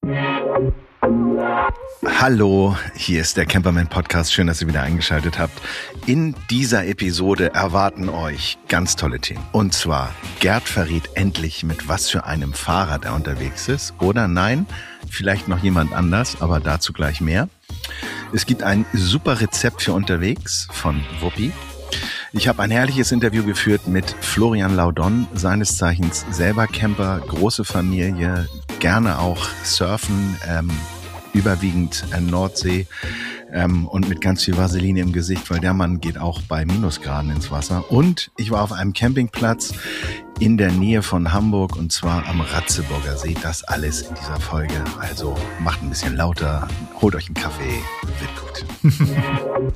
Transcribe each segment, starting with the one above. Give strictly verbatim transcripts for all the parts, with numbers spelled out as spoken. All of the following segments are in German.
Hallo, hier ist der Camperman Podcast. Schön, dass ihr wieder eingeschaltet habt. In dieser Episode erwarten euch ganz tolle Themen. Und zwar, Gerd verrät endlich, mit was für einem Fahrrad er unterwegs ist. Oder nein, vielleicht noch jemand anders, aber dazu gleich mehr. Es gibt ein super Rezept für unterwegs von Wuppi. Ich habe ein herrliches Interview geführt mit Florian Laudon, seines Zeichens selber Camper, große Familie, gerne auch surfen, ähm, überwiegend äh, Nordsee ähm, und mit ganz viel Vaseline im Gesicht, weil der Mann geht auch bei Minusgraden ins Wasser. Und ich war auf einem Campingplatz in der Nähe von Hamburg und zwar am Ratzeburger See. Das alles in dieser Folge. Also macht ein bisschen lauter, holt euch einen Kaffee, wird gut.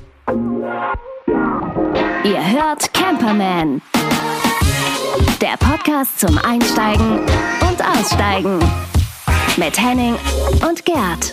Ihr hört Camperman, der Podcast zum Einsteigen und Aussteigen mit Henning und Gerd.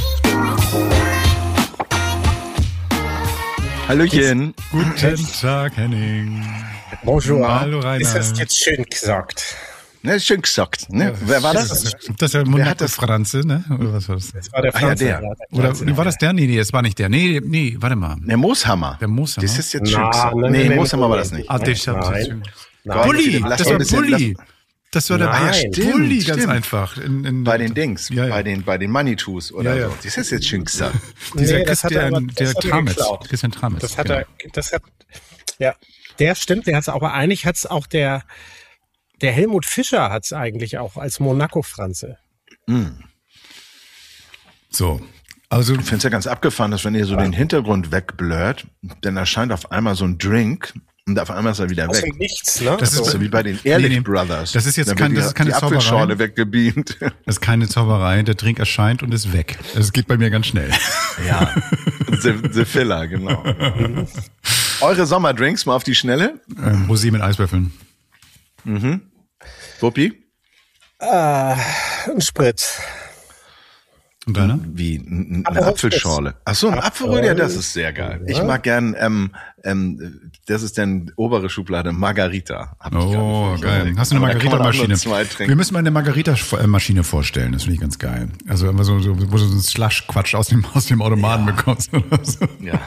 Hallöchen. Guten Tag, Henning. Bonjour. Hallo, Rainer. Ist das jetzt schön gesagt? Ne, schön gesagt. Ne? Ja, Wer war das? Das ist der Monaco Franze, ne? Oder was war das? Das war der Ah, ja, Franze. der. Oder war das der? Nee, nee, das war nicht der. Nee, nee, warte mal. Der Mooshammer. Der Mooshammer. Das ist jetzt schön Na, gesagt. nein, Nee, nein, nein, Mooshammer war das nein. nicht. Ah, das Nein. Nein. Bulli, Lass das mal war ein bisschen- Bulli. Das war der Nein. Ah, ja, stimmt, Bulli, ganz stimmt. einfach. In, in, Bei den Dings, Ja, ja. bei den bei den Money Toos oder Ja, ja. so. Das ist jetzt schön gesagt. Dieser Nee, das hat er Christian, aber- das der hat er Tramitz. geklaut. Christian Tramitz. Das hat genau. er, das hat, ja, der stimmt, der hat's aber eigentlich hat's auch der, der Helmut Fischer hat's eigentlich auch als Monaco-Franze. So. Also, Ich finde es ja ganz abgefahren, dass wenn ihr so den Hintergrund wegblurrt, dann erscheint auf einmal so ein Drink und auf einmal ist er wieder Aus weg. dem Nichts, ne? Das ist So so. wie bei den Ehrlich Nee, nee. Brothers. Das ist jetzt Da kein- wird das die- ist keine die Apfelschorle Zauberei. weggebeamt. das ist keine Zauberei. Der Drink erscheint und ist weg. Es geht bei mir ganz schnell. Ja, the, the Filler, genau. Eure Sommerdrinks mal auf die Schnelle. Ähm, Rosé mit Eiswürfeln. Wuppi? Ein Sprit. Und deiner? Wie n- n- eine Aperol Apfelschorle. Ach so, ein Apfelröhr, ja, das ist sehr geil. Ich mag gern, ähm, ähm, das ist dann obere Schublade, Margarita. Hab ich Oh, gar nicht geil. überlegt. Hast du eine Aber da kann man auch nur Margarita-Maschine? zwei trinken. Wir müssen mal eine Margarita-Maschine vorstellen. Das finde ich ganz geil. Also immer so, so wo du so einen Slush-Quatsch aus dem, aus dem Automaten bekommst oder so. Ja.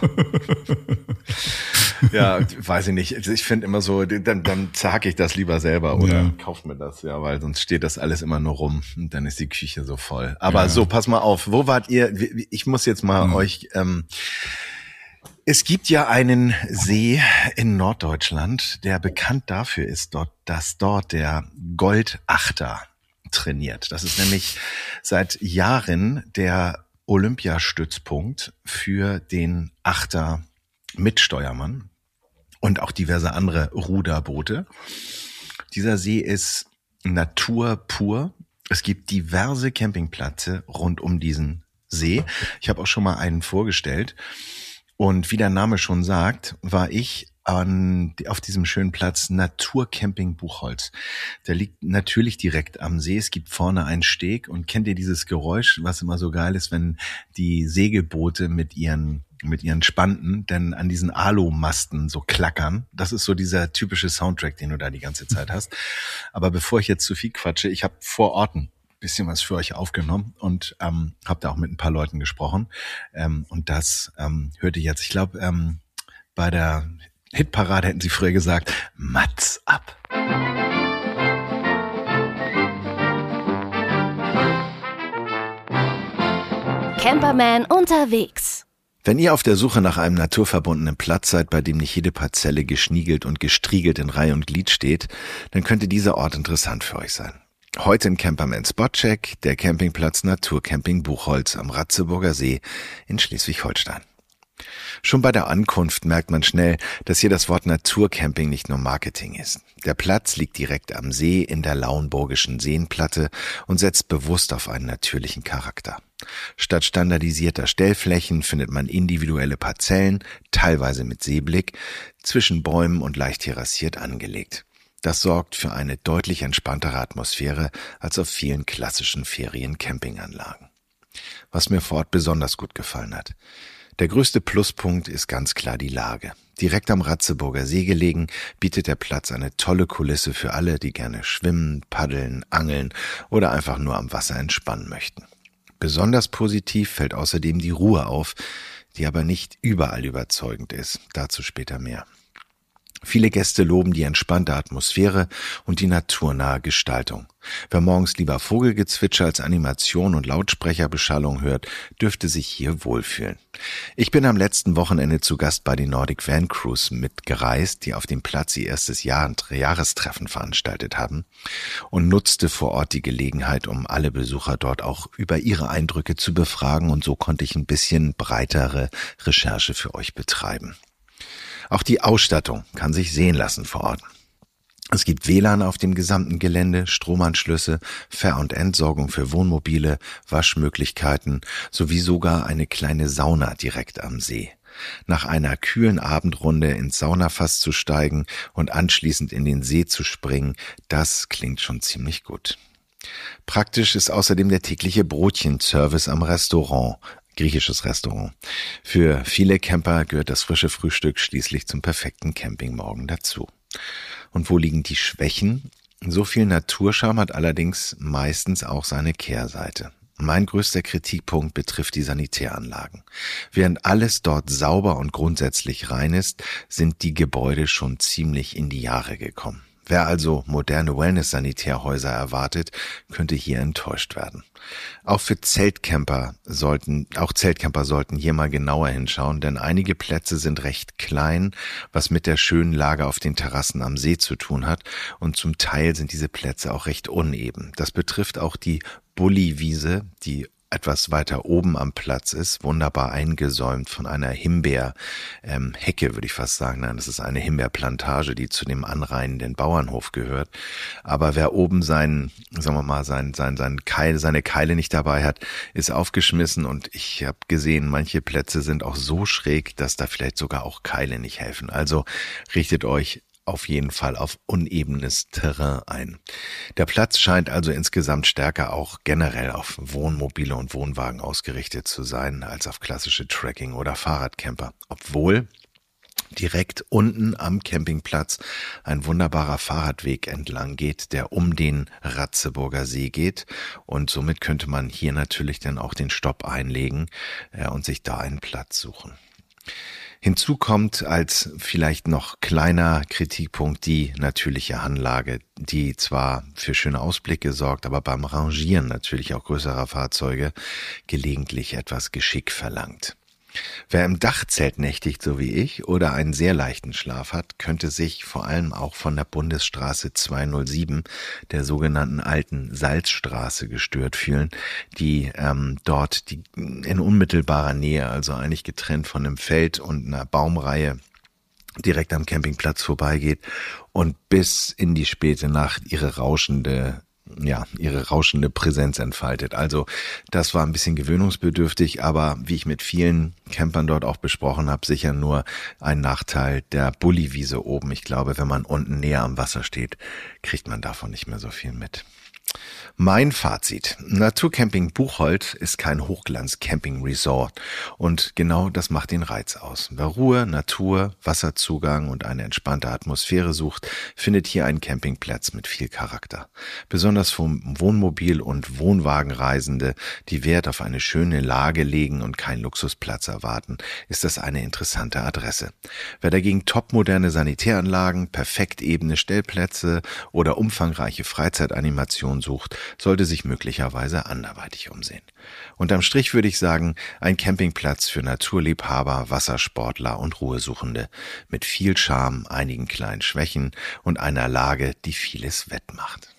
Ja, weiß ich nicht. Ich finde immer so, dann, dann zerhacke ich das lieber selber oder Ja. kauf mir das, ja, weil sonst steht das alles immer nur rum und dann ist die Küche so voll. Aber so, pass mal auf. Wo wart ihr? Ich muss jetzt mal Mhm. euch, ähm, es gibt ja einen See in Norddeutschland, der bekannt dafür ist, dort, dass dort der Goldachter trainiert. Das ist nämlich seit Jahren der Olympiastützpunkt für den Achter Mitsteuermann und auch diverse andere Ruderboote. Dieser See ist Natur pur. Es gibt diverse Campingplätze rund um diesen See. Ich habe auch schon mal einen vorgestellt. Und wie der Name schon sagt, war ich an, auf diesem schönen Platz Naturcamping Buchholz. Der liegt natürlich direkt am See. Es gibt vorne einen Steg. Und kennt ihr dieses Geräusch, was immer so geil ist, wenn die Segelboote mit ihren mit ihren Spanten denn an diesen Alumasten so klackern? Das ist so dieser typische Soundtrack, den du da die ganze Zeit hast. Aber bevor ich jetzt zu viel quatsche, ich habe vor Ort ein bisschen was für euch aufgenommen und ähm, habe da auch mit ein paar Leuten gesprochen. Ähm, und das ähm, hört ihr jetzt. Ich glaube, ähm, bei der Hitparade hätten sie früher gesagt, Mats ab. Camperman unterwegs. Wenn ihr auf der Suche nach einem naturverbundenen Platz seid, bei dem nicht jede Parzelle geschniegelt und gestriegelt in Reihe und Glied steht, dann könnte dieser Ort interessant für euch sein. Heute in Camperman Spotcheck, der Campingplatz Naturcamping Buchholz am Ratzeburger See in Schleswig-Holstein. Schon bei der Ankunft merkt man schnell, dass hier das Wort Naturcamping nicht nur Marketing ist. Der Platz liegt direkt am See in der lauenburgischen Seenplatte und setzt bewusst auf einen natürlichen Charakter. Statt standardisierter Stellflächen findet man individuelle Parzellen, teilweise mit Seeblick, zwischen Bäumen und leicht terrassiert angelegt. Das sorgt für eine deutlich entspanntere Atmosphäre als auf vielen klassischen Ferien-Campinganlagen. Was mir vor Ort besonders gut gefallen hat: Der größte Pluspunkt ist ganz klar die Lage. Direkt am Ratzeburger See gelegen, bietet der Platz eine tolle Kulisse für alle, die gerne schwimmen, paddeln, angeln oder einfach nur am Wasser entspannen möchten. Besonders positiv fällt außerdem die Ruhe auf, die aber nicht überall überzeugend ist. Dazu später mehr. Viele Gäste loben die entspannte Atmosphäre und die naturnahe Gestaltung. Wer morgens lieber Vogelgezwitscher als Animation und Lautsprecherbeschallung hört, dürfte sich hier wohlfühlen. Ich bin am letzten Wochenende zu Gast bei den Nordic Van Cruise mitgereist, die auf dem Platz ihr erstes Jahr- Jahrestreffen veranstaltet haben, und nutzte vor Ort die Gelegenheit, um alle Besucher dort auch über ihre Eindrücke zu befragen, und so konnte ich ein bisschen breitere Recherche für euch betreiben. Auch die Ausstattung kann sich sehen lassen vor Ort. Es gibt W L A N auf dem gesamten Gelände, Stromanschlüsse, Ver- und Entsorgung für Wohnmobile, Waschmöglichkeiten sowie sogar eine kleine Sauna direkt am See. Nach einer kühlen Abendrunde ins Saunafass zu steigen und anschließend in den See zu springen, das klingt schon ziemlich gut. Praktisch ist außerdem der tägliche Brotchenservice am Restaurant. Griechisches Restaurant. Für viele Camper gehört das frische Frühstück schließlich zum perfekten Campingmorgen dazu. Und wo liegen die Schwächen? So viel Naturscharme hat allerdings meistens auch seine Kehrseite. Mein größter Kritikpunkt betrifft die Sanitäranlagen. Während alles dort sauber und grundsätzlich rein ist, sind die Gebäude schon ziemlich in die Jahre gekommen. Wer also moderne Wellness-Sanitärhäuser erwartet, könnte hier enttäuscht werden. Auch für Zeltcamper sollten, auch Zeltcamper sollten hier mal genauer hinschauen, denn einige Plätze sind recht klein, was mit der schönen Lage auf den Terrassen am See zu tun hat, und zum Teil sind diese Plätze auch recht uneben. Das betrifft auch die Bulli-Wiese, die etwas weiter oben am Platz ist, wunderbar eingesäumt von einer Himbeer-Hecke, ähm, würde ich fast sagen. Nein, das ist eine Himbeerplantage, die zu dem anreinenden Bauernhof gehört. Aber wer oben seinen, sagen wir mal, sein, sein, sein Keil, seine Keile nicht dabei hat, ist aufgeschmissen, und ich habe gesehen, manche Plätze sind auch so schräg, dass da vielleicht sogar auch Keile nicht helfen. Also richtet euch auf jeden Fall auf unebenes Terrain ein. Der Platz scheint also insgesamt stärker auch generell auf Wohnmobile und Wohnwagen ausgerichtet zu sein, als auf klassische Trekking- oder Fahrradcamper. Obwohl direkt unten am Campingplatz ein wunderbarer Fahrradweg entlang geht, der um den Ratzeburger See geht, und somit könnte man hier natürlich dann auch den Stopp einlegen äh, und sich da einen Platz suchen. Hinzu kommt als vielleicht noch kleiner Kritikpunkt die natürliche Anlage, die zwar für schöne Ausblicke sorgt, aber beim Rangieren natürlich auch größerer Fahrzeuge gelegentlich etwas Geschick verlangt. Wer im Dachzelt nächtigt, so wie ich, oder einen sehr leichten Schlaf hat, könnte sich vor allem auch von der Bundesstraße zweihundertsieben, der sogenannten alten Salzstraße, gestört fühlen, die ähm, dort die, in unmittelbarer Nähe, also eigentlich getrennt von einem Feld und einer Baumreihe, direkt am Campingplatz vorbeigeht und bis in die späte Nacht ihre rauschende ja, ihre rauschende Präsenz entfaltet. Also das war ein bisschen gewöhnungsbedürftig, aber wie ich mit vielen Campern dort auch besprochen habe, sicher nur ein Nachteil der Bulli-Wiese oben. Ich glaube, wenn man unten näher am Wasser steht, kriegt man davon nicht mehr so viel mit. Mein Fazit: Naturcamping Buchholz ist kein Hochglanz-Camping-Resort, und genau das macht den Reiz aus. Wer Ruhe, Natur, Wasserzugang und eine entspannte Atmosphäre sucht, findet hier einen Campingplatz mit viel Charakter. Besonders für Wohnmobil- und Wohnwagenreisende, die Wert auf eine schöne Lage legen und keinen Luxusplatz erwarten, ist das eine interessante Adresse. Wer dagegen topmoderne Sanitäranlagen, perfekt ebene Stellplätze oder umfangreiche Freizeitanimationen sucht, sollte sich möglicherweise anderweitig umsehen. Unterm Strich würde ich sagen, ein Campingplatz für Naturliebhaber, Wassersportler und Ruhesuchende mit viel Charme, einigen kleinen Schwächen und einer Lage, die vieles wettmacht.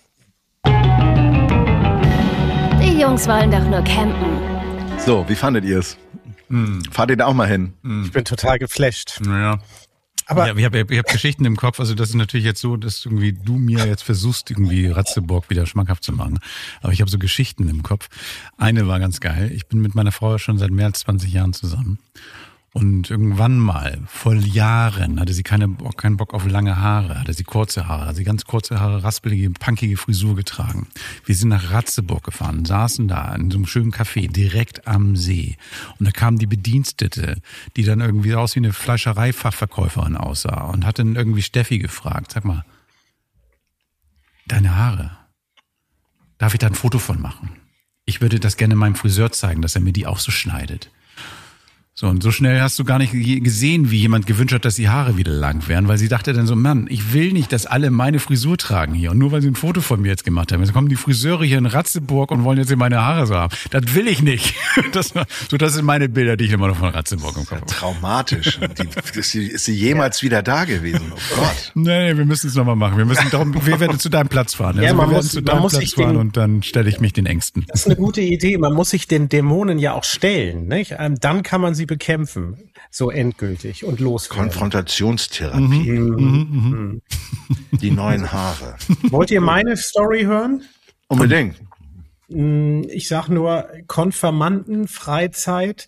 Die Jungs wollen doch nur campen. So, wie fandet ihr es? Hm. Fahrt ihr da auch mal hin? Ich bin total geflasht. Naja. Aber ja, ich habe ich hab Geschichten im Kopf, also das ist natürlich jetzt so, dass irgendwie du mir jetzt versuchst, irgendwie Ratzeburg wieder schmackhaft zu machen. Aber ich habe so Geschichten im Kopf. Eine war ganz geil. Ich bin mit meiner Frau schon seit mehr als zwanzig Jahren zusammen. Und irgendwann mal, vor Jahren, hatte sie keine, keinen Bock auf lange Haare, hatte sie kurze Haare, hatte sie ganz kurze Haare, raspelige, punkige Frisur getragen. Wir sind nach Ratzeburg gefahren, saßen da in so einem schönen Café direkt am See. Und da kam die Bedienstete, die dann irgendwie aus wie eine Fleischereifachverkäuferin aussah, und hat dann irgendwie Steffi gefragt: Sag mal, deine Haare, darf ich da ein Foto von machen? ich würde das gerne meinem Friseur zeigen, dass er mir die auch so schneidet. So, und so schnell hast du gar nicht gesehen, wie jemand gewünscht hat, dass die Haare wieder lang werden, weil sie dachte dann so, Mann, ich will nicht, dass alle meine Frisur tragen hier. Und nur weil sie ein Foto von mir jetzt gemacht haben. Jetzt kommen die Friseure hier in Ratzeburg und wollen jetzt meine Haare so haben. Das will ich nicht. Das, so, das sind meine Bilder, die ich immer noch von Ratzeburg im Kopf habe. Traumatisch. Die, ist, sie, ist sie jemals wieder da gewesen? Oh Gott. Nee, wir müssen es nochmal machen. Wir müssen darum, wir werden zu deinem Platz fahren. Also Ja, man wir werden muss- zu man deinem muss Platz sich fahren den- und dann stelle ich mich den Ängsten. Das ist eine gute Idee. Man muss sich den Dämonen ja auch stellen, nicht? Ähm, Dann kann man sie bekämpfen. So endgültig und loswerden. Konfrontationstherapie. Mhm. Die neuen Haare. Wollt ihr meine Story hören? Unbedingt. Mm, Ich sag nur Konfirmandenfreizeit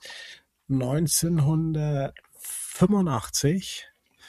neunzehnhundertfünfundachtzig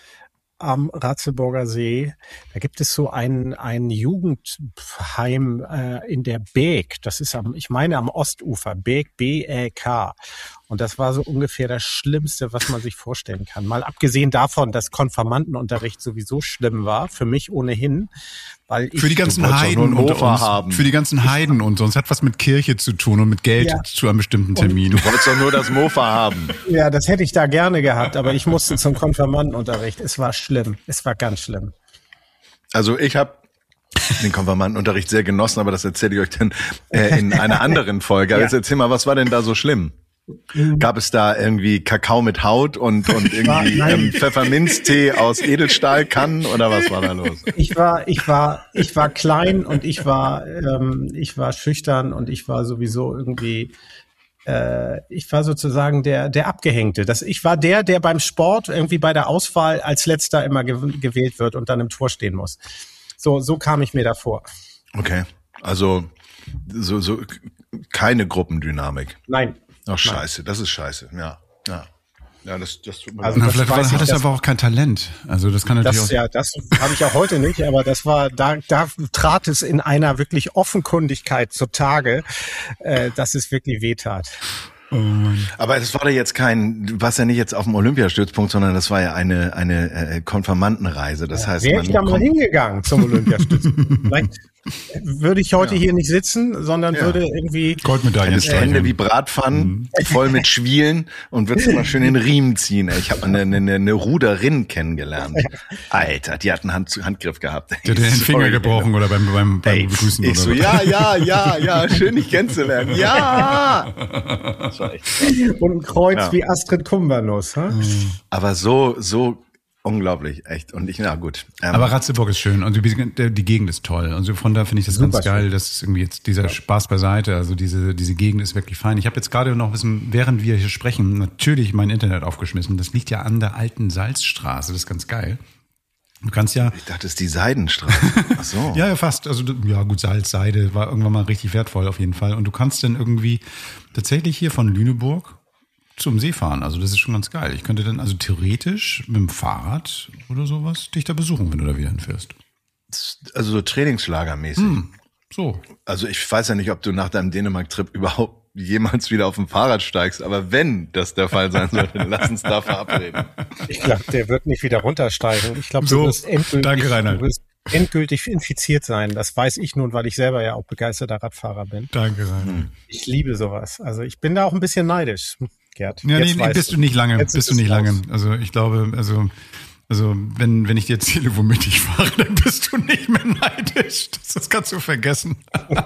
am Ratzeburger See. Da gibt es so ein, ein Jugendheim äh, in der Beek. Das ist am, ich meine am Ostufer. Beek, B E K. Und das war so ungefähr das Schlimmste, was man sich vorstellen kann. Mal abgesehen davon, dass Konfirmandenunterricht sowieso schlimm war, für mich ohnehin, weil ich Für die ganzen wolltest doch Heiden nur einen unter Mofa uns, haben. für die ganzen Heiden unter uns, hat was mit Kirche zu tun und mit Geld Ja. zu einem bestimmten Termin. Du wolltest doch nur das Mofa haben. Ja, das hätte ich da gerne gehabt, aber ich musste zum Konfirmandenunterricht. Es war schlimm. Es war ganz schlimm. Also ich habe den Konfirmandenunterricht sehr genossen, aber das erzähle ich euch dann äh, in einer anderen Folge. Aber Ja. jetzt erzähl mal, was war denn da so schlimm? Gab es da irgendwie Kakao mit Haut und, und irgendwie Nein. ähm, Pfefferminztee aus Edelstahlkannen oder was war da los? Ich war, ich war, ich war klein und ich war, ähm, ich war schüchtern und ich war sowieso irgendwie, äh, ich war sozusagen der, der Abgehängte. Das, ich war der, der beim Sport irgendwie bei der Auswahl als Letzter immer gew- gewählt wird und dann im Tor stehen muss. So, so kam ich mir davor. Okay, also so, so keine Gruppendynamik. Nein. Ach scheiße, das ist scheiße, ja, ja. Ja, das, das tut mir Also Na, leid. das vielleicht weiß hat ich, es das- aber auch kein Talent. Also das kann natürlich Das, auch. ja, das habe ich auch heute nicht, aber das war, da, da trat es in einer wirklich Offenkundigkeit zutage, äh, dass es wirklich wehtat. Aber es war ja jetzt kein, du warst ja nicht jetzt auf dem Olympiastützpunkt, sondern das war ja eine eine äh, Konfirmandenreise. Das heißt, Wäre ich da mal kommt- hingegangen zum Olympiastützpunkt. Vielleicht würde ich heute hier nicht sitzen, sondern Ja. würde irgendwie, Goldmedaillen hättest Hände streicheln. wie Bratpfannen, voll mit Schwielen und würdest immer schön den Riemen ziehen. Ey, ich habe eine, eine, eine Ruderin kennengelernt. Alter, die hat einen Hand, Handgriff gehabt. Der hat den Finger Sorry. gebrochen oder beim, beim, beim Ey, Begrüßen ich oder so, ja, ja, ja, ja, schön dich kennenzulernen. Ja! Das war echt. und ein Kreuz Ja. wie Astrid Kumbernuss. Ha? Aber so, so unglaublich, echt. Und ich, na gut. Ähm, Aber Ratzeburg ist schön und die, die Gegend ist toll. Also von da finde ich das Super ganz geil. Das ist irgendwie jetzt dieser Spaß beiseite. Also diese, diese Gegend ist wirklich fein. Ich habe jetzt gerade noch wissen, während wir hier sprechen, natürlich mein Internet aufgeschmissen. Das liegt ja an der alten Salzstraße. Das ist ganz geil. Du kannst ja, ich dachte, das ist die Seidenstraße. Ach so. ja, ja, fast. Also, ja, gut, Salz, Seide war irgendwann mal richtig wertvoll auf jeden Fall. Und du kannst dann irgendwie tatsächlich hier von Lüneburg zum See fahren. Also, das ist schon ganz geil. Ich könnte dann also theoretisch mit dem Fahrrad oder sowas dich da besuchen, wenn du da wieder hinfährst. Also so trainingslagermäßig. So. Also ich weiß ja nicht, ob du nach deinem Dänemark-Trip überhaupt jemals wieder auf dem Fahrrad steigst, aber wenn das der Fall sein sollte, dann lass uns da verabreden. Ich glaube, der wird nicht wieder runtersteigen. Ich glaube, So, du wirst endgültig, danke, Reinhard. du wirst endgültig infiziert sein. Das weiß ich nun, weil ich selber ja auch begeisterter Radfahrer bin. Danke, Rainer. Ich liebe sowas. Also ich bin da auch ein bisschen neidisch, Gerd. Ja, Jetzt nee, nee, weißt bist du nicht lange, Jetzt bist ist du nicht es lange. raus. Also ich glaube, also, also wenn, wenn ich dir erzähle, womit ich fahre, dann bist du nicht mehr neidisch. Das, das kannst du vergessen.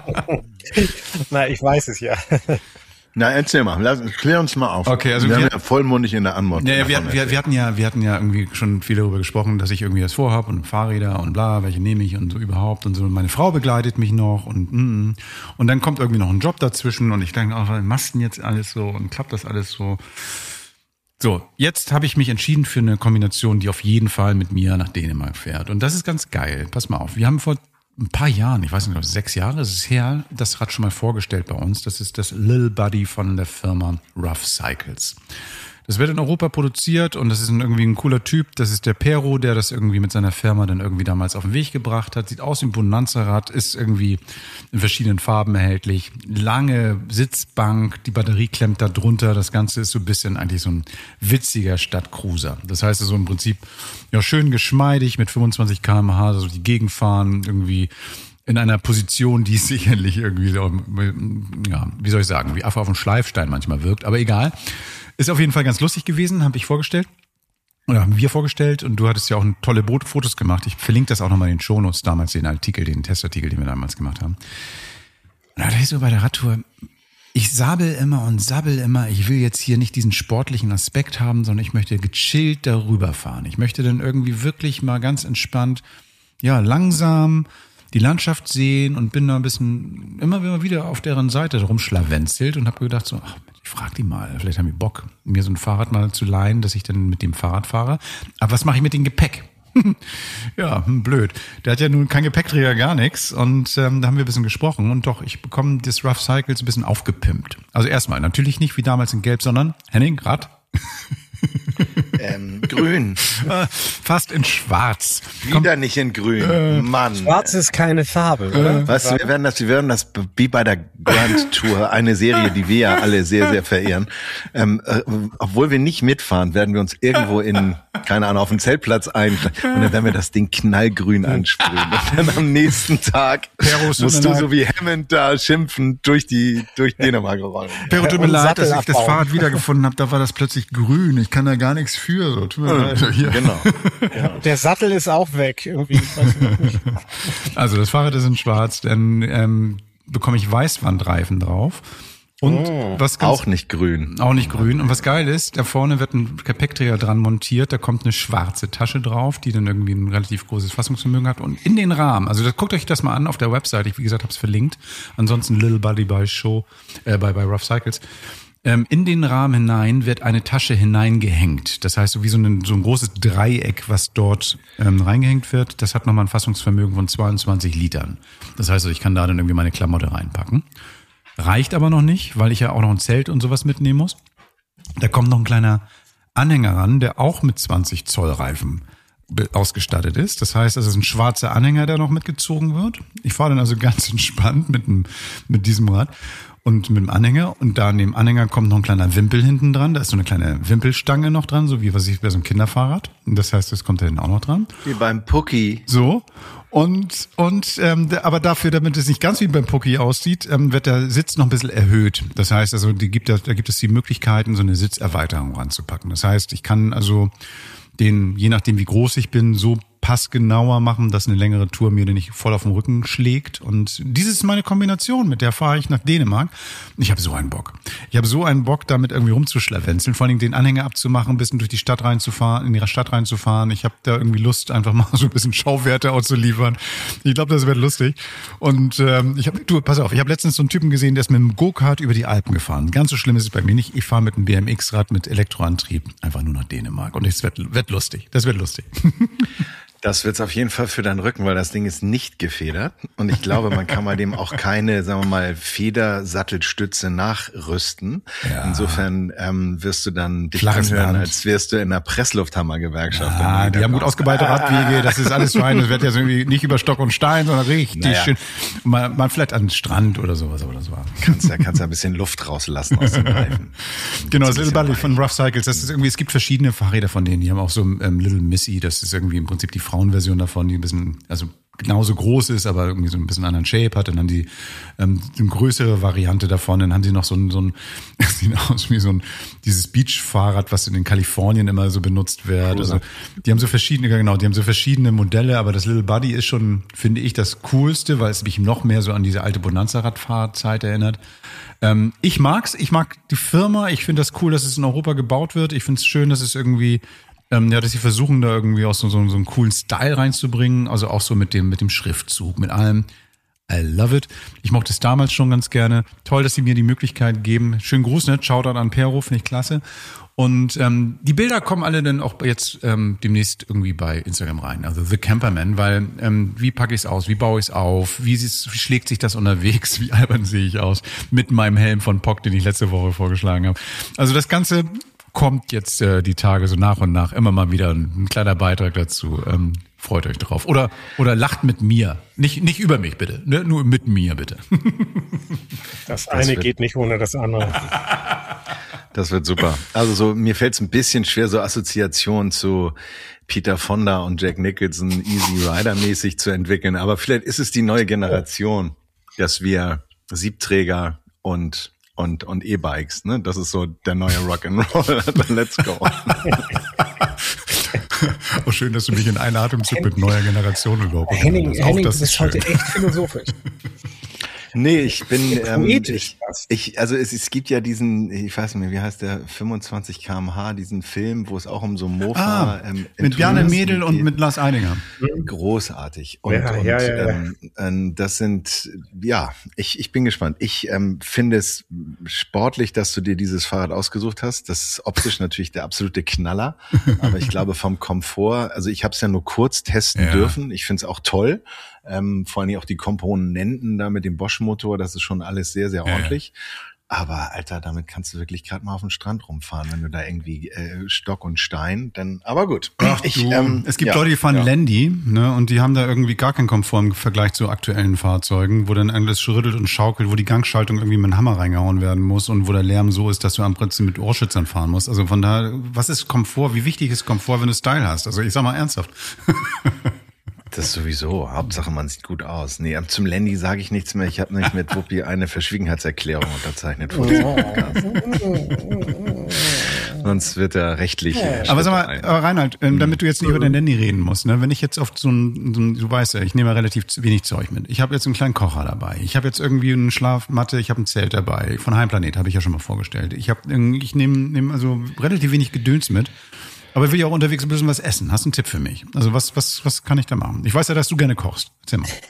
Na, ich weiß es ja. Na, erzähl mal, lass, klär uns mal auf. Okay, also wir, wir- haben ja vollmundig in der Antwort. Ja, ja, wir, davon wir, wir hatten ja, wir hatten ja irgendwie schon viel darüber gesprochen, dass ich irgendwie das vorhab und Fahrräder und bla, welche nehme ich und so überhaupt und so. Und meine Frau begleitet mich noch und mm, und dann kommt irgendwie noch ein Job dazwischen und ich denke auch, was machst du denn jetzt alles so und klappt das alles so? So, jetzt habe ich mich entschieden für eine Kombination, die auf jeden Fall mit mir nach Dänemark fährt. Und das ist ganz geil. Pass mal auf, wir haben vor ein paar Jahren, ich weiß nicht, sechs Jahre ist es her, das Rad schon mal vorgestellt bei uns. Das ist das Lil Buddy von der Firma Rough Cycles. Das wird in Europa produziert und das ist ein, irgendwie ein cooler Typ. Das ist der Pero, der das irgendwie mit seiner Firma dann irgendwie damals auf den Weg gebracht hat. Sieht aus wie ein Bonanza-Rad, ist irgendwie in verschiedenen Farben erhältlich. Lange Sitzbank, die Batterie klemmt da drunter. Das Ganze ist so ein bisschen eigentlich so ein witziger Stadtcruiser. Das heißt also im Prinzip ja schön geschmeidig mit fünfundzwanzig Kilometer pro Stunde, also die Gegend fahren, irgendwie in einer Position, die sicherlich irgendwie so, ja, wie soll ich sagen, wie Affe auf dem Schleifstein manchmal wirkt, aber egal. Ist auf jeden Fall ganz lustig gewesen, habe ich vorgestellt. Oder haben wir vorgestellt und du hattest ja auch tolle Fotos gemacht. Ich verlinke das auch nochmal in den Shownotes, damals den Artikel, den Testartikel, den wir damals gemacht haben. Und da dachte ich so bei der Radtour, ich sabbel immer und sabbel immer, ich will jetzt hier nicht diesen sportlichen Aspekt haben, sondern ich möchte gechillt darüber fahren. Ich möchte dann irgendwie wirklich mal ganz entspannt, ja, langsam die Landschaft sehen und bin da ein bisschen immer wieder auf deren Seite rumschlawenzelt und habe gedacht so, ach, ich frag die mal, vielleicht haben die Bock, mir so ein Fahrrad mal zu leihen, dass ich dann mit dem Fahrrad fahre. Aber was mache ich mit dem Gepäck? Ja, blöd. Der hat ja nun kein Gepäckträger, gar nichts. Und ähm, da haben wir ein bisschen gesprochen. Und doch, ich bekomme das Rough Cycles ein bisschen aufgepimpt. Also erstmal, natürlich nicht wie damals in Gelb, sondern, Henning, Rad? Ähm, grün. Fast in Schwarz. Wieder Komm, nicht in grün. Äh, Mann. Schwarz ist keine Farbe, oder? Weißt du, wir werden das, wir werden das wie bei der Grand Tour, eine Serie, die wir ja alle sehr, sehr verehren. Ähm, äh, obwohl wir nicht mitfahren, werden wir uns irgendwo in, keine Ahnung, auf den Zeltplatz ein und dann werden wir das Ding knallgrün ansprühen. Und dann am nächsten Tag Peros, musst du so wie Hammond da schimpfen durch die, durch Dänemark rollen. Pero, tut mir Und leid, dass Sattel ich das abbauen. Fahrrad wiedergefunden habe, da war das plötzlich grün. Ich kann da gar nichts für. So, tut mir leid. Hier. Genau. Der Sattel ist auch weg, irgendwie. Ich weiß nicht. Also das Fahrrad ist in Schwarz, dann ähm, bekomme ich Weißwandreifen drauf. Und Oh, was ganz, Auch nicht grün. auch nicht grün. Und was geil ist, da vorne wird ein Gepäckträger dran montiert, da kommt eine schwarze Tasche drauf, die dann irgendwie ein relativ großes Fassungsvermögen hat. Und in den Rahmen, also das, guckt euch das mal an auf der Website, ich wie gesagt habe es verlinkt. Ansonsten Little Buddy by Show, äh, bei, bei Rough Cycles. Ähm, in den Rahmen hinein wird eine Tasche hineingehängt. Das heißt, so wie so ein, so ein großes Dreieck, was dort ähm, reingehängt wird, das hat nochmal ein Fassungsvermögen von zweiundzwanzig Litern. Das heißt, ich kann da dann irgendwie meine Klamotte reinpacken. Reicht aber noch nicht, weil ich ja auch noch ein Zelt und sowas mitnehmen muss. Da kommt noch ein kleiner Anhänger ran, der auch mit zwanzig Zoll Reifen ausgestattet ist. Das heißt, es ist ein schwarzer Anhänger, der noch mitgezogen wird. Ich fahre dann also ganz entspannt mit, dem, mit diesem Rad und mit dem Anhänger. Und da an dem Anhänger kommt noch ein kleiner Wimpel hinten dran. Da ist so eine kleine Wimpelstange noch dran, so wie was ich bei so einem Kinderfahrrad. Und das heißt, das kommt da hinten auch noch dran. Wie beim Pucki. So. Und, und ähm, aber dafür, damit es nicht ganz wie beim Pucki aussieht, ähm, wird der Sitz noch ein bisschen erhöht. Das heißt, also die gibt, da gibt es die Möglichkeiten, so eine Sitzerweiterung ranzupacken. Das heißt, ich kann also den, je nachdem wie groß ich bin, so passgenauer machen, dass eine längere Tour mir dann nicht voll auf den Rücken schlägt. Und dieses ist meine Kombination, mit der fahre ich nach Dänemark. Ich habe so einen Bock. Ich habe so einen Bock, damit irgendwie rumzuschlawenzeln, vor allem den Anhänger abzumachen, ein bisschen durch die Stadt reinzufahren, in die Stadt reinzufahren. Ich habe da irgendwie Lust, einfach mal so ein bisschen Schauwerte auszuliefern. Ich glaube, das wird lustig. Und ähm, ich habe, du, pass auf, ich habe letztens so einen Typen gesehen, der ist mit einem Go-Kart über die Alpen gefahren. Ganz so schlimm ist es bei mir nicht. Ich fahre mit einem B M X-Rad mit Elektroantrieb einfach nur nach Dänemark. Und es wird, wird lustig. Das wird lustig. Das wird's auf jeden Fall für deinen Rücken, weil das Ding ist nicht gefedert. Und ich glaube, man kann mal dem auch keine, sagen wir mal, Federsattelstütze nachrüsten. Ja. Insofern ähm, wirst du dann dich Flaches anhören, Land. als wärst du in der Presslufthammer-Gewerkschaft. Ah, die haben gut ausgebaute Radwege, das ist alles fein. Das wird ja so irgendwie nicht über Stock und Stein, sondern richtig Naja. schön. Mal, mal vielleicht an den Strand oder sowas oder so. Kannst ja, kannst ja ein bisschen Luft rauslassen aus den Reifen. Genau, das ist Little ja Buddy weich. von Rough Cycles, das ist irgendwie, es gibt verschiedene Fahrräder von denen, die haben auch so ähm, Little Missy, das ist irgendwie im Prinzip die Frauenversion davon, die ein bisschen, also genauso groß ist, aber irgendwie so ein bisschen anderen Shape hat. Dann haben die ähm, eine größere Variante davon. Dann haben sie noch so ein, so ein das sieht aus wie so ein, dieses Beach-Fahrrad, was in Kalifornien immer so benutzt wird. Also die haben so verschiedene, genau, die haben so verschiedene Modelle, aber das Little Buddy ist schon, finde ich, das Coolste, weil es mich noch mehr so an diese alte Bonanza-Radfahrzeit erinnert. Ähm, ich mag's, ich mag die Firma, ich finde das cool, dass es in Europa gebaut wird. Ich finde es schön, dass es irgendwie Ähm, ja, dass sie versuchen, da irgendwie auch so, so, so einen coolen Style reinzubringen, also auch so mit dem, mit dem Schriftzug, mit allem. I love it. Ich mochte es damals schon ganz gerne. Toll, dass sie mir die Möglichkeit geben. Schönen Gruß, ne? Shoutout an Pero, finde ich klasse. Und ähm, die Bilder kommen alle dann auch jetzt ähm, demnächst irgendwie bei Instagram rein, also The Camperman, weil ähm, wie packe ich es aus, wie baue ich es auf, wie, wie schlägt sich das unterwegs, wie albern sehe ich aus mit meinem Helm von P O C, den ich letzte Woche vorgeschlagen habe. Also das Ganze kommt jetzt äh, die Tage so nach und nach immer mal wieder ein, ein kleiner Beitrag dazu. Ähm, freut euch drauf. Oder oder lacht mit mir. Nicht nicht über mich, bitte. Ne? Nur mit mir, bitte. Das eine wird- geht nicht ohne das andere. Das wird super. Also so, mir fällt es ein bisschen schwer, so Assoziationen zu Peter Fonda und Jack Nicholson Easy Rider mäßig zu entwickeln. Aber vielleicht ist es die neue Generation, dass wir Siebträger und und und E-Bikes, ne? Das ist so der neue Rock'n'Roll. Let's go. Oh, schön, dass du mich in einen Atemzug mit neuer Generation überhaupt. Henning, Henning, das ist heute echt philosophisch. Nee, ich bin, ähm, ich, ich, also es, es gibt ja diesen, ich weiß nicht mehr, wie heißt der, fünfundzwanzig Kilometer pro Stunde, diesen Film, wo es auch um so Mofa, ah, ähm, mit Bjarne Mädel und mit Lars Eidinger. Großartig. Und, ja, und ja, ja. Ähm, ähm, das sind, ja, ich, ich bin gespannt. Ich ähm, finde es sportlich, dass du dir dieses Fahrrad ausgesucht hast. Das ist optisch natürlich der absolute Knaller. Aber ich glaube vom Komfort, also ich habe es ja nur kurz testen ja. dürfen. Ich finde es auch toll. Ähm, vor allem auch die Komponenten da mit dem Bosch-Motor, das ist schon alles sehr, sehr ordentlich. Ja. Aber Alter, damit kannst du wirklich gerade mal auf den Strand rumfahren, wenn du da irgendwie äh, Stock und Stein, dann, aber gut. Ach, ich, du, ähm, es gibt ja, Leute, die fahren ja. Landy, ne, und die haben da irgendwie gar keinen Komfort im Vergleich zu aktuellen Fahrzeugen, wo dann alles rüttelt und schaukelt, wo die Gangschaltung irgendwie mit einem Hammer reingehauen werden muss und wo der Lärm so ist, dass du am Prinzip mit Ohrschützern fahren musst. Also von daher, was ist Komfort? Wie wichtig ist Komfort, wenn du Style hast? Also ich sag mal ernsthaft. Das sowieso. Hauptsache, man sieht gut aus. Nee, zum Landy sage ich nichts mehr. Ich habe nämlich mit Wuppi eine Verschwiegenheitserklärung unterzeichnet. Vor Sonst wird er rechtlich. Ja. Aber sag mal, aber Reinhard, ähm, damit du jetzt nicht über den Landy reden musst, ne? Wenn ich jetzt auf so ein, so ein, du weißt ja, ich nehme ja relativ wenig Zeug mit. Ich habe jetzt einen kleinen Kocher dabei. Ich habe jetzt irgendwie eine Schlafmatte, ich habe ein Zelt dabei. Von Heimplanet habe ich ja schon mal vorgestellt. Ich habe, ich nehme nehm also relativ wenig Gedöns mit. Aber will ja auch unterwegs ein bisschen was essen. Hast du einen Tipp für mich? Also was, was, was kann ich da machen? Ich weiß ja, dass du gerne kochst. Erzähl mal.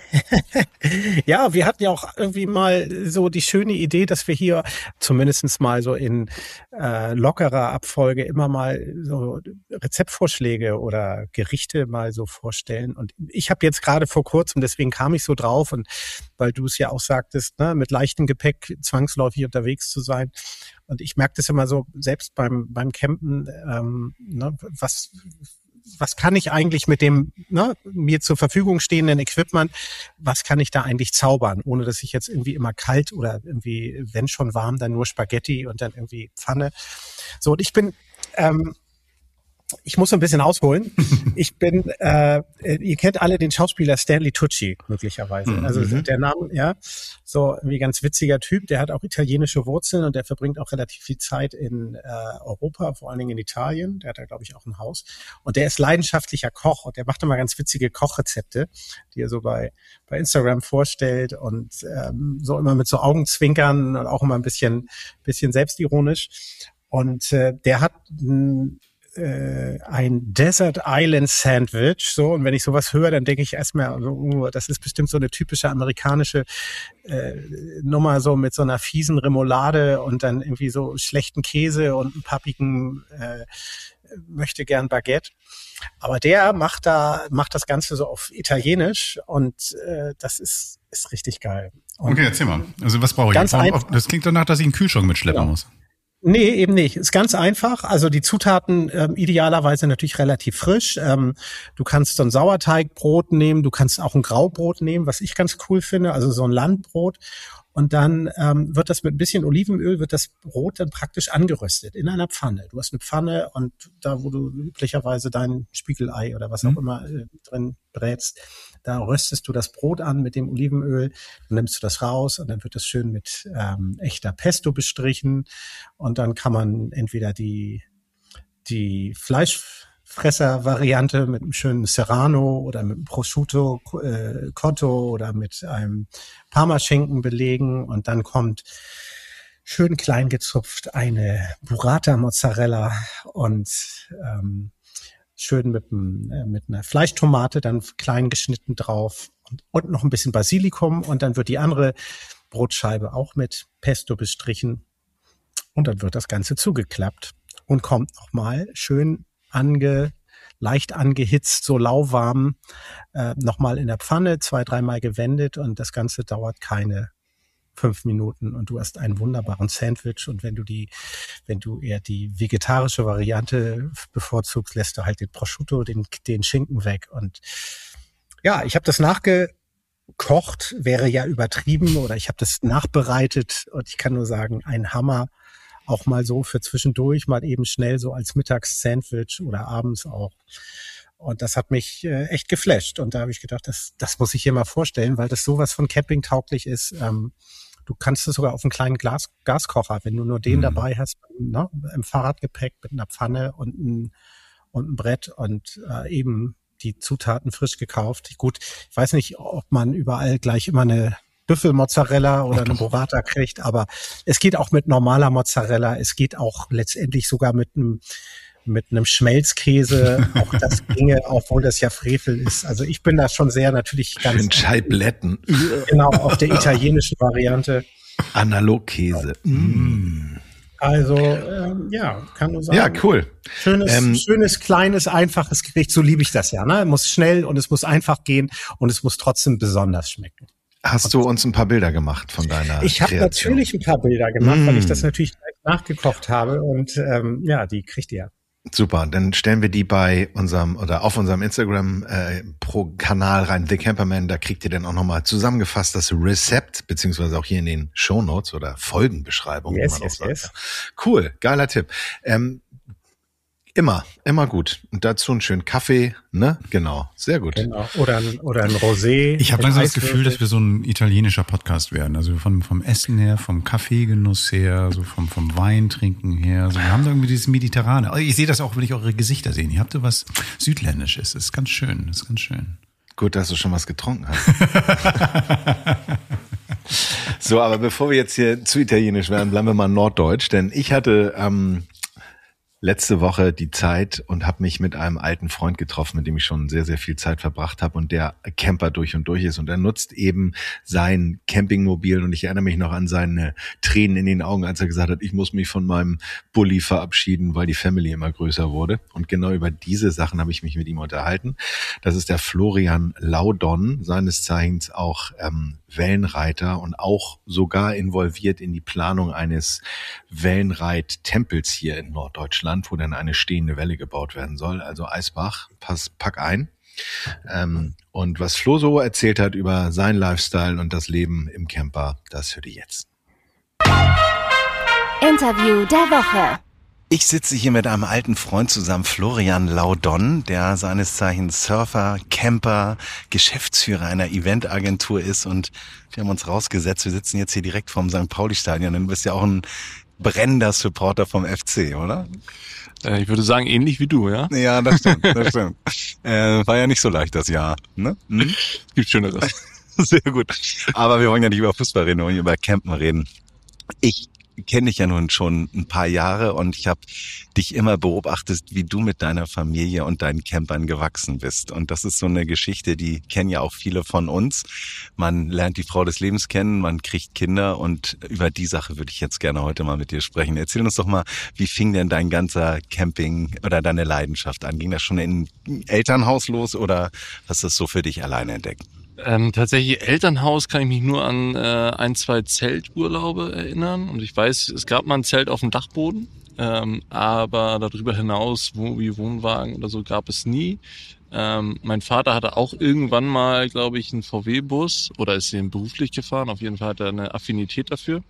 Ja, wir hatten ja auch irgendwie mal so die schöne Idee, dass wir hier zumindest mal so in äh, lockerer Abfolge immer mal so Rezeptvorschläge oder Gerichte mal so vorstellen. Und ich habe jetzt gerade vor kurzem, deswegen kam ich so drauf und weil du es ja auch sagtest, ne, mit leichtem Gepäck zwangsläufig unterwegs zu sein. Und ich merke das immer so, selbst beim beim Campen, ähm, ne, was was kann ich eigentlich mit dem ne, mir zur Verfügung stehenden Equipment, was kann ich da eigentlich zaubern, ohne dass ich jetzt irgendwie immer kalt oder irgendwie, wenn schon warm, dann nur Spaghetti und dann irgendwie Pfanne. So, und ich bin... Ähm, Ich muss so ein bisschen ausholen. Ich bin, äh, ihr kennt alle den Schauspieler Stanley Tucci möglicherweise. Mhm. Also der Name, ja, so irgendwie ganz witziger Typ. Der hat auch italienische Wurzeln und der verbringt auch relativ viel Zeit in äh, Europa, vor allen Dingen in Italien. Der hat da, glaube ich, auch ein Haus. Und der ist leidenschaftlicher Koch und der macht immer ganz witzige Kochrezepte, die er so bei bei Instagram vorstellt und ähm, so immer mit so Augenzwinkern und auch immer ein bisschen bisschen selbstironisch. Und äh, der hat ein ein Desert Island Sandwich, so, und wenn ich sowas höre, dann denke ich erstmal, so, uh, das ist bestimmt so eine typische amerikanische äh, Nummer, so mit so einer fiesen Remoulade und dann irgendwie so schlechten Käse und einem pappigen äh, möchte gern Baguette. Aber der macht da macht das Ganze so auf Italienisch und äh, das ist ist richtig geil. Und okay, erzähl mal. Also was brauche ich? Ganz Jetzt? Das klingt danach, dass ich einen Kühlschrank mitschleppen genau. muss. Nee, eben nicht. Ist ganz einfach. Also die Zutaten ähm, idealerweise natürlich relativ frisch. Ähm, du kannst so ein Sauerteigbrot nehmen, du kannst auch ein Graubrot nehmen, was ich ganz cool finde, also so ein Landbrot. Und dann ähm, wird das mit ein bisschen Olivenöl, wird das Brot dann praktisch angeröstet in einer Pfanne. Du hast eine Pfanne und da, wo du üblicherweise dein Spiegelei oder was auch mhm. immer äh, drin brätst, da röstest du das Brot an mit dem Olivenöl, dann nimmst du das raus und dann wird das schön mit ähm, echter Pesto bestrichen und dann kann man entweder die die Fleischfresser-Variante mit einem schönen Serrano oder mit einem Prosciutto äh, Cotto oder mit einem Parmaschinken belegen und dann kommt schön klein gezupft eine Burrata Mozzarella und ähm, schön mit, mit einer Fleischtomate, dann klein geschnitten drauf und, und noch ein bisschen Basilikum und dann wird die andere Brotscheibe auch mit Pesto bestrichen und dann wird das Ganze zugeklappt und kommt nochmal schön ange, leicht angehitzt, so lauwarm, äh, nochmal in der Pfanne, zwei, dreimal gewendet und das Ganze dauert keine fünf Minuten und du hast einen wunderbaren Sandwich und wenn du die, wenn du eher die vegetarische Variante bevorzugst, lässt du halt den Prosciutto, den, den Schinken weg und ja, ich habe das nachgekocht, wäre ja übertrieben oder ich habe das nachbereitet und ich kann nur sagen, ein Hammer, auch mal so für zwischendurch, mal eben schnell so als Mittagssandwich oder abends auch. Und das hat mich äh, echt geflasht. Und da habe ich gedacht, das, das muss ich hier mal vorstellen, weil das sowas von campingtauglich ist. Ähm, du kannst es sogar auf einen kleinen Glas, Gaskocher, wenn du nur den mhm. dabei hast, ne, im Fahrradgepäck mit einer Pfanne und ein, und ein Brett und äh, eben die Zutaten frisch gekauft. Gut, ich weiß nicht, ob man überall gleich immer eine Büffelmozzarella oder eine Burrata kriegt, aber es geht auch mit normaler Mozzarella. Es geht auch letztendlich sogar mit einem mit einem Schmelzkäse, auch das ginge, obwohl das ja Frevel ist. Also ich bin da schon sehr natürlich ganz... Schön Scheibletten. Genau, auf der italienischen Variante. Analogkäse. Mm. Also, ähm, ja, kann nur sagen. Ja, cool. Schönes, ähm, schönes, kleines, einfaches Gericht. So liebe ich das ja. Ne? Es muss schnell und es muss einfach gehen und es muss trotzdem besonders schmecken. Hast du uns ein paar Bilder gemacht von deiner Ich habe natürlich ein paar Bilder gemacht, mm. weil ich das natürlich nachgekocht habe und ähm, ja, die kriegt ihr. Super, dann stellen wir die bei unserem oder auf unserem Instagram äh, pro Kanal rein, The Camperman, da kriegt ihr dann auch nochmal zusammengefasst das Rezept, beziehungsweise auch hier in den Shownotes oder Folgenbeschreibungen. Yes, yes, yes. Cool, geiler Tipp. Ähm, immer, immer gut. Und dazu einen schönen Kaffee, ne? Genau, sehr gut. Genau. Oder ein, oder ein Rosé. Ich habe langsam das Gefühl, dass wir so ein italienischer Podcast werden. Also vom, vom Essen her, vom Kaffeegenuss her, so vom, vom Weintrinken her. Also wir haben da irgendwie dieses Mediterrane. Ich sehe das auch, wenn ich eure Gesichter sehe. Ihr habt so was Südländisches. Das ist ganz schön, das ist ganz schön. Gut, dass du schon was getrunken hast. So, aber bevor wir jetzt hier zu italienisch werden, bleiben wir mal norddeutsch. Denn ich hatte ähm, letzte Woche die Zeit und habe mich mit einem alten Freund getroffen, mit dem ich schon sehr, sehr viel Zeit verbracht habe und der Camper durch und durch ist. Und er nutzt eben sein Campingmobil und ich erinnere mich noch an seine Tränen in den Augen, als er gesagt hat, ich muss mich von meinem Bulli verabschieden, weil die Family immer größer wurde. Und genau über diese Sachen habe ich mich mit ihm unterhalten. Das ist der Florian Laudon, seines Zeichens auch ähm, Wellenreiter und auch sogar involviert in die Planung eines Wellenreit-Tempels hier in Norddeutschland, wo dann eine stehende Welle gebaut werden soll. Also Eisbach, pass, pack ein. Ähm, und was Flo so erzählt hat über sein Lifestyle und das Leben im Camper, das hört ihr jetzt. Interview der Woche. Ich sitze hier mit einem alten Freund zusammen, Florian Laudon, der seines Zeichens Surfer, Camper, Geschäftsführer einer Eventagentur ist und wir haben uns rausgesetzt, wir sitzen jetzt hier direkt vorm Sankt Pauli-Stadion und du bist ja auch ein brennender Supporter vom F C, oder? Ich würde sagen, ähnlich wie du, ja? Ja, das stimmt, das stimmt. äh, war ja nicht so leicht das Jahr, ne? Hm? Es gibt Schöneres. Sehr gut. Aber wir wollen ja nicht über Fußball reden, wir wollen über Campen reden. Ich kenne dich ja nun schon ein paar Jahre und ich habe dich immer beobachtet, wie du mit deiner Familie und deinen Campern gewachsen bist. Und das ist so eine Geschichte, die kennen ja auch viele von uns. Man lernt die Frau des Lebens kennen, man kriegt Kinder und über die Sache würde ich jetzt gerne heute mal mit dir sprechen. Erzähl uns doch mal, wie fing denn dein ganzer Camping oder deine Leidenschaft an? Ging das schon im Elternhaus los oder hast du das so für dich alleine entdeckt? Ähm, tatsächlich Elternhaus kann ich mich nur an äh, ein, zwei Zelturlaube erinnern und ich weiß, es gab mal ein Zelt auf dem Dachboden, ähm, aber darüber hinaus, wo wie Wohnwagen oder so, gab es nie. Ähm, mein Vater hatte auch irgendwann mal, glaube ich, einen V W-Bus oder ist den beruflich gefahren, auf jeden Fall hat er eine Affinität dafür.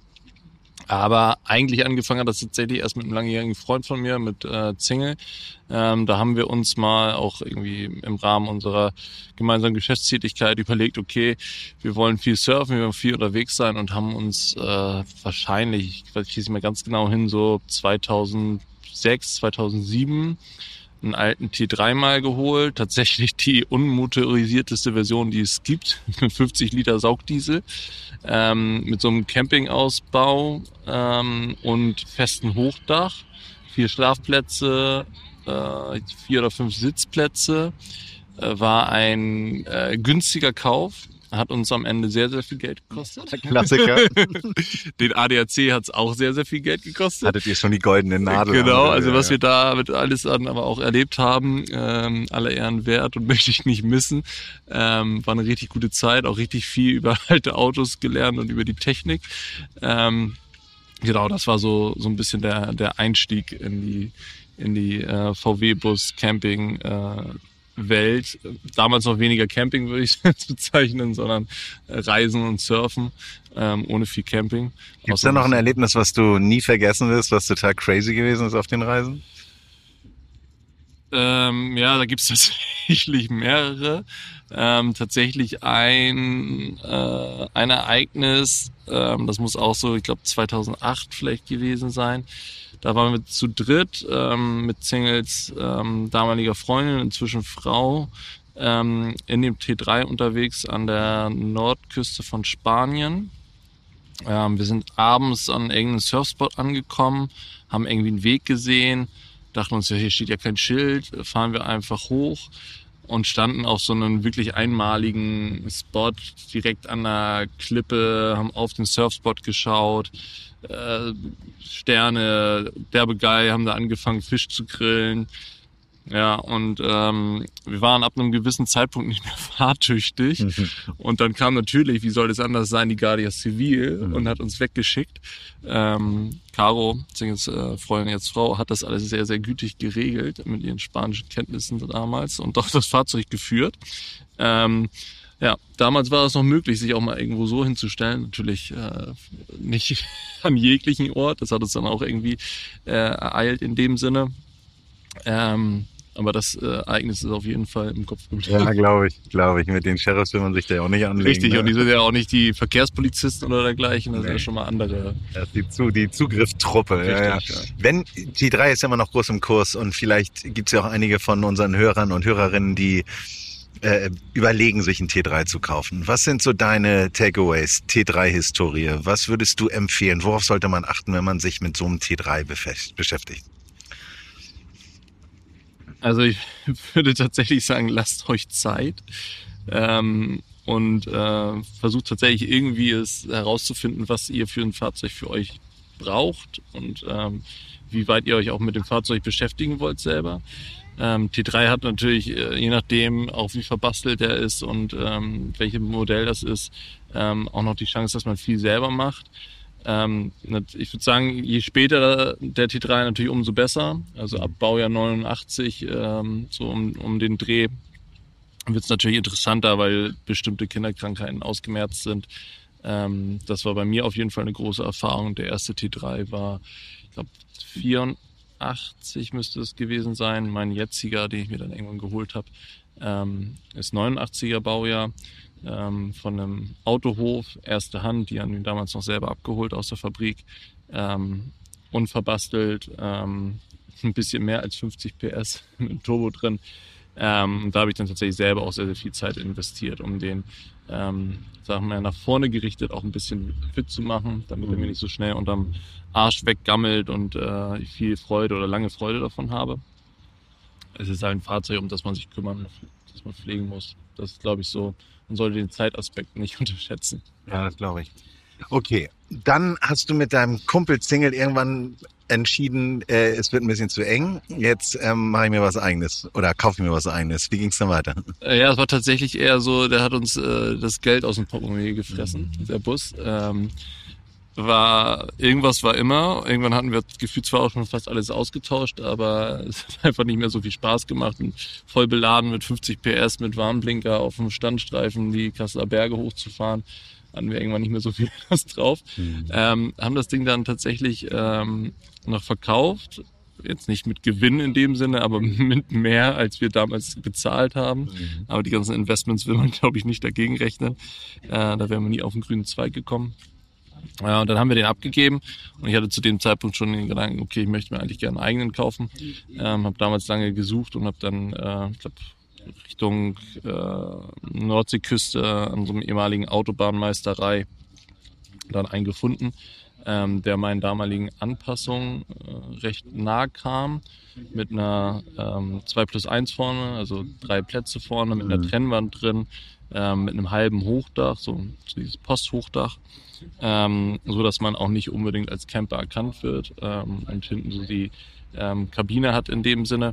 Aber eigentlich angefangen hat das tatsächlich erst mit einem langjährigen Freund von mir, mit äh, Zingel. Ähm, da haben wir uns mal auch irgendwie im Rahmen unserer gemeinsamen Geschäftstätigkeit überlegt, okay, wir wollen viel surfen, wir wollen viel unterwegs sein und haben uns äh, wahrscheinlich, ich weiß nicht mehr ganz genau hin, so zweitausendsechs, zweitausendsieben einen alten T drei mal geholt, tatsächlich die unmotorisierteste Version, die es gibt, mit fünfzig Liter Saugdiesel, ähm, mit so einem Campingausbau ähm, und festen Hochdach, vier Schlafplätze, äh, vier oder fünf Sitzplätze, äh, war ein äh, günstiger Kauf. Hat uns am Ende sehr, sehr viel Geld gekostet. Klassiker. Den A D A C hat es auch sehr, sehr viel Geld gekostet. Hattet ihr schon die goldene Nadel? Genau, also was wir da mit alles an aber auch erlebt haben, ähm, alle Ehren wert und möchte ich nicht missen. Ähm, war eine richtig gute Zeit, auch richtig viel über alte Autos gelernt und über die Technik. Ähm, genau, das war so so ein bisschen der der Einstieg in die in die äh, V W-Bus-Camping- äh, Welt. Damals noch weniger Camping, würde ich es bezeichnen, sondern Reisen und Surfen, ähm, ohne viel Camping. Gibt es da noch ein Erlebnis, was du nie vergessen wirst, was total crazy gewesen ist auf den Reisen? Ähm, ja, da gibt es tatsächlich mehrere. Ähm, tatsächlich ein, äh, ein Ereignis, ähm, das muss auch so, ich glaube zweitausendacht vielleicht gewesen sein. Da waren wir zu dritt ähm, mit Singles ähm, damaliger Freundin, inzwischen Frau, ähm, in dem T drei unterwegs an der Nordküste von Spanien. Ähm, wir sind abends an irgendeinem Surfspot angekommen, haben irgendwie einen Weg gesehen, dachten uns, ja, hier steht ja kein Schild, fahren wir einfach hoch und standen auf so einem wirklich einmaligen Spot direkt an der Klippe, haben auf den Surfspot geschaut, äh, Sterne, derbe geil, haben da angefangen Fisch zu grillen. Ja, und ähm, wir waren ab einem gewissen Zeitpunkt nicht mehr fahrtüchtig. Mhm. Und dann kam natürlich, wie soll das anders sein, die Guardia Civil mhm. und hat uns weggeschickt. Ähm, Caro, Singles äh, Freundin, jetzt Frau, hat das alles sehr, sehr gütig geregelt mit ihren spanischen Kenntnissen damals und auch das Fahrzeug geführt. Ähm, ja, damals war es noch möglich, sich auch mal irgendwo so hinzustellen. Natürlich äh, nicht an jeglichen Ort. Das hat uns dann auch irgendwie äh, ereilt in dem Sinne. Ähm, aber das äh, Ereignis ist auf jeden Fall im Kopf geblieben. Ja, glaube ich, glaube ich. Mit den Sheriffs will man sich da ja auch nicht anlegen. Richtig, ne? Und die sind ja auch nicht die Verkehrspolizisten oder dergleichen. Das nee. sind ja schon mal andere. Das ist die, Zu- die Zugriffstruppe. Richtig, ja, ja. Ja. Wenn T drei ist ja immer noch groß im Kurs und vielleicht gibt es ja auch einige von unseren Hörern und Hörerinnen, die äh, überlegen, sich ein T drei zu kaufen. Was sind so deine Takeaways, T drei Historie? Was würdest du empfehlen? Worauf sollte man achten, wenn man sich mit so einem T drei befest- beschäftigt? Also ich würde tatsächlich sagen, lasst euch Zeit ähm, und äh, versucht tatsächlich irgendwie es herauszufinden, was ihr für ein Fahrzeug für euch braucht und ähm, wie weit ihr euch auch mit dem Fahrzeug beschäftigen wollt selber. Ähm, T drei hat natürlich, äh, je nachdem, auch wie verbastelt er ist und ähm, welches Modell das ist, ähm, auch noch die Chance, dass man viel selber macht. Ähm, ich würde sagen, je später der T drei natürlich umso besser. Also ab Baujahr neunundachtzig, ähm, so um, um den Dreh, wird es natürlich interessanter, weil bestimmte Kinderkrankheiten ausgemerzt sind. Ähm, das war bei mir auf jeden Fall eine große Erfahrung. Der erste T drei war, ich glaube, vierundachtzig müsste es gewesen sein. Mein jetziger, den ich mir dann irgendwann geholt habe, ähm, ist neunundachtziger Baujahr. Ähm, von einem Autohof, erste Hand, die haben ihn damals noch selber abgeholt aus der Fabrik, ähm, unverbastelt, ähm, ein bisschen mehr als fünfzig P S mit Turbo drin. Ähm, da habe ich dann tatsächlich selber auch sehr, sehr viel Zeit investiert, um den, ähm, sagen wir, nach vorne gerichtet auch ein bisschen fit zu machen, damit er mir nicht so schnell unterm Arsch weggammelt und äh, ich viel Freude oder lange Freude davon habe. Es ist halt ein Fahrzeug, um das man sich kümmern, das man pflegen muss. Das ist, glaube ich, so. Man sollte den Zeitaspekt nicht unterschätzen. Ja, das glaube ich. Okay, dann hast du mit deinem Kumpel Single irgendwann entschieden, äh, es wird ein bisschen zu eng. Jetzt ähm, mache ich mir was Eigenes oder kaufe ich mir was Eigenes. Wie ging es dann weiter? Ja, es war tatsächlich eher so, der hat uns äh, das Geld aus dem Portemonnaie gefressen, mhm. der Bus. Ähm, war irgendwas war immer. Irgendwann hatten wir gefühlt zwar auch schon fast alles ausgetauscht, aber es hat einfach nicht mehr so viel Spaß gemacht. Und voll beladen mit fünfzig P S, mit Warnblinker auf dem Standstreifen die Kasseler Berge hochzufahren, hatten wir irgendwann nicht mehr so viel Lust drauf. Mhm. Ähm, haben das Ding dann tatsächlich ähm, noch verkauft. Jetzt nicht mit Gewinn in dem Sinne, aber mit mehr, als wir damals bezahlt haben. Mhm. Aber die ganzen Investments will man, glaube ich, nicht dagegen rechnen. Äh, da wären wir nie auf den grünen Zweig gekommen. Ja, und dann haben wir den abgegeben und ich hatte zu dem Zeitpunkt schon den Gedanken, okay, ich möchte mir eigentlich gerne einen eigenen kaufen. Ähm, habe damals lange gesucht und habe dann, äh, ich glaube, Richtung äh, Nordseeküste an so einem ehemaligen Autobahnmeisterei dann einen gefunden, ähm, der meinen damaligen Anpassungen äh, recht nah kam, mit einer ähm, zwei plus eins vorne, also drei Plätze vorne, mit einer Trennwand drin, ähm, mit einem halben Hochdach, so dieses Posthochdach, ähm, so dass man auch nicht unbedingt als Camper erkannt wird, ähm, und hinten so die ähm, Kabine hat in dem Sinne.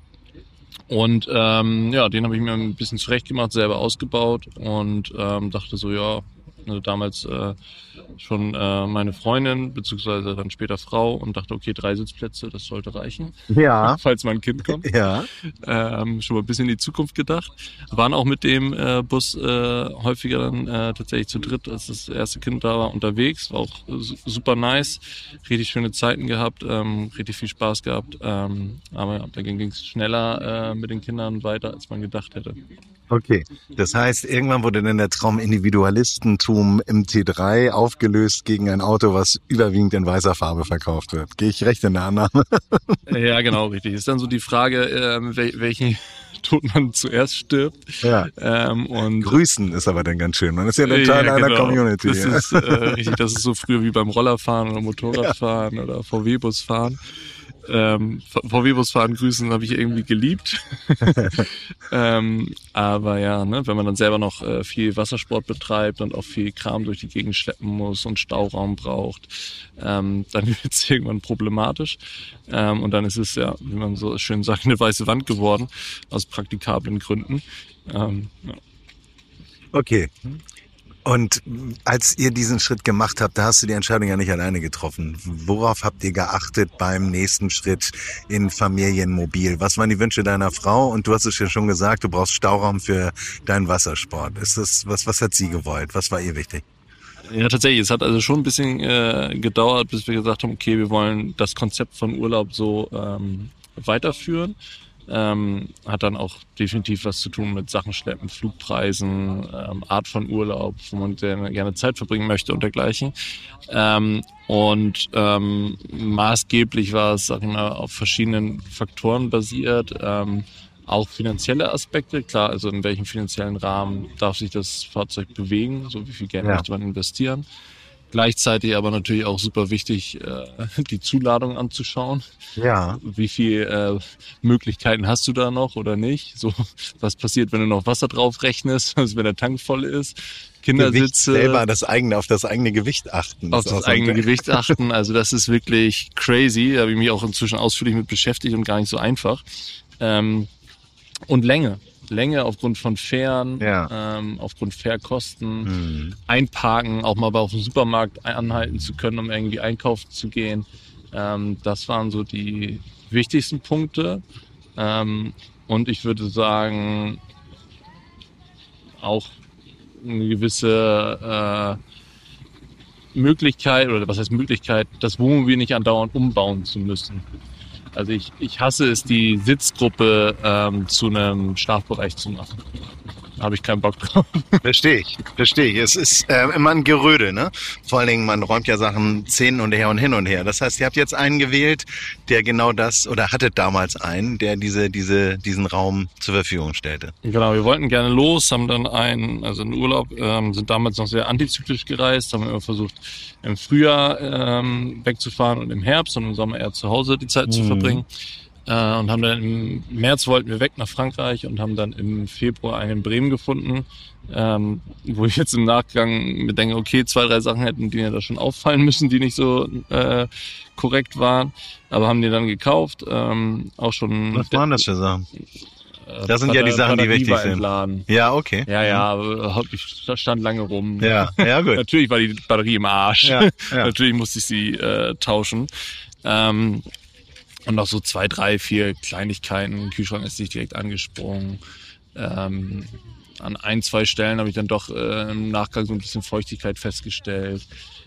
Und ähm, ja, den habe ich mir ein bisschen zurechtgemacht, selber ausgebaut und ähm, dachte so, ja, Also damals äh, schon äh, meine Freundin, beziehungsweise dann später Frau und dachte, okay, drei Sitzplätze, das sollte reichen, Ja. falls mal ein Kind kommt. Ja. Ähm, schon mal ein bisschen in die Zukunft gedacht. Waren auch mit dem äh, Bus äh, häufiger dann äh, tatsächlich zu dritt, als das erste Kind da war, unterwegs. War auch su- super nice, richtig schöne Zeiten gehabt, ähm, richtig viel Spaß gehabt. Ähm, aber ja, da ging es schneller äh, mit den Kindern weiter, als man gedacht hätte. Okay. Das heißt, irgendwann wurde dann der Traum Individualistentum im T drei aufgelöst gegen ein Auto, was überwiegend in weißer Farbe verkauft wird. Gehe ich recht in der Annahme? Ja, genau, richtig. Ist dann so die Frage, ähm, wel- welchen Tod man zuerst stirbt. Ja. Ähm, und Grüßen ist aber dann ganz schön. Man ist ja ein Teil Ja, einer genau. Community. Das ja. ist äh, richtig, das ist so früher wie beim Rollerfahren oder Motorradfahren ja. oder V W-Bus fahren. Ähm, V W-Bus fahren grüßen habe ich irgendwie geliebt. ähm, aber ja, ne, wenn man dann selber noch äh, viel Wassersport betreibt und auch viel Kram durch die Gegend schleppen muss und Stauraum braucht, ähm, dann wird es irgendwann problematisch. Ähm, und dann ist es ja, wie man so schön sagt, eine weiße Wand geworden, aus praktikablen Gründen. Ähm, ja. Okay. Und als ihr diesen Schritt gemacht habt, da hast du die Entscheidung ja nicht alleine getroffen. Worauf habt ihr geachtet beim nächsten Schritt in Familienmobil? Was waren die Wünsche deiner Frau? Und du hast es ja schon gesagt, du brauchst Stauraum für deinen Wassersport. Ist das, was, was hat sie gewollt? Was war ihr wichtig? Ja, tatsächlich. Es hat also schon ein bisschen äh, gedauert, bis wir gesagt haben, okay, wir wollen das Konzept von Urlaub so ähm, weiterführen. Ähm, hat dann auch definitiv was zu tun mit Sachen schleppen, Flugpreisen, ähm, Art von Urlaub, wo man gerne, gerne Zeit verbringen möchte und dergleichen. Ähm, und ähm, maßgeblich war es, sag ich mal, auf verschiedenen Faktoren basiert. Ähm, auch finanzielle Aspekte, klar, also in welchem finanziellen Rahmen darf sich das Fahrzeug bewegen, so wie viel Geld Ja. möchte man investieren. Gleichzeitig aber natürlich auch super wichtig, äh, die Zuladung anzuschauen. Ja. Wie viel äh, Möglichkeiten hast du da noch oder nicht? So, was passiert, wenn du noch Wasser drauf rechnest, also wenn der Tank voll ist? Gewicht Kindersitze, selber das eigene, auf das eigene Gewicht achten. auf ist auch das so ein eigene Ding. Gewicht achten. Also das ist wirklich crazy. Da habe ich mich auch inzwischen ausführlich mit beschäftigt und gar nicht so einfach. Ähm, und Länge. Länge aufgrund von Fähren, Ja. ähm, aufgrund Fährkosten, Hm. einparken, auch mal bei auf dem Supermarkt anhalten zu können, um irgendwie einkaufen zu gehen. Ähm, das waren so die wichtigsten Punkte. Ähm, und ich würde sagen, auch eine gewisse äh, Möglichkeit, oder was heißt Möglichkeit, das Wohnmobil nicht andauernd umbauen zu müssen. Also ich, ich hasse es, die Sitzgruppe ähm, zu einem Schlafbereich zu machen. Da habe ich keinen Bock drauf. Verstehe ich, verstehe ich. Es ist äh, immer ein Gerödel, ne? Vor allen Dingen, man räumt ja Sachen zehn und her und hin und her. Das heißt, ihr habt jetzt einen gewählt, der genau das, oder hattet damals einen, der diese, diese, diesen Raum zur Verfügung stellte. Genau, wir wollten gerne los, haben dann einen, also einen Urlaub, ähm, sind damals noch sehr antizyklisch gereist, haben immer versucht, im Frühjahr ähm, wegzufahren und im Herbst und im Sommer eher zu Hause die Zeit zu verbringen. Äh, und haben dann im März wollten wir weg nach Frankreich und haben dann im Februar einen in Bremen gefunden, ähm, wo ich jetzt im Nachgang mir denke, okay, zwei, drei Sachen hätten die ja da schon auffallen müssen, die nicht so äh, korrekt waren, aber haben die dann gekauft. Ähm, auch schon. Was waren das für Sachen? Äh, Das sind ja die Sachen, die wichtig sind. Entladen. Ja, okay. Ja, ja, aber ich stand lange rum. Ja, ja, gut. Natürlich war die Batterie im Arsch. Ja, ja. Natürlich musste ich sie äh, tauschen. Ähm, und noch so zwei, drei, vier Kleinigkeiten. Kühlschrank ist nicht direkt angesprungen. Ähm, an ein, zwei Stellen habe ich dann doch äh, im Nachgang so ein bisschen Feuchtigkeit festgestellt.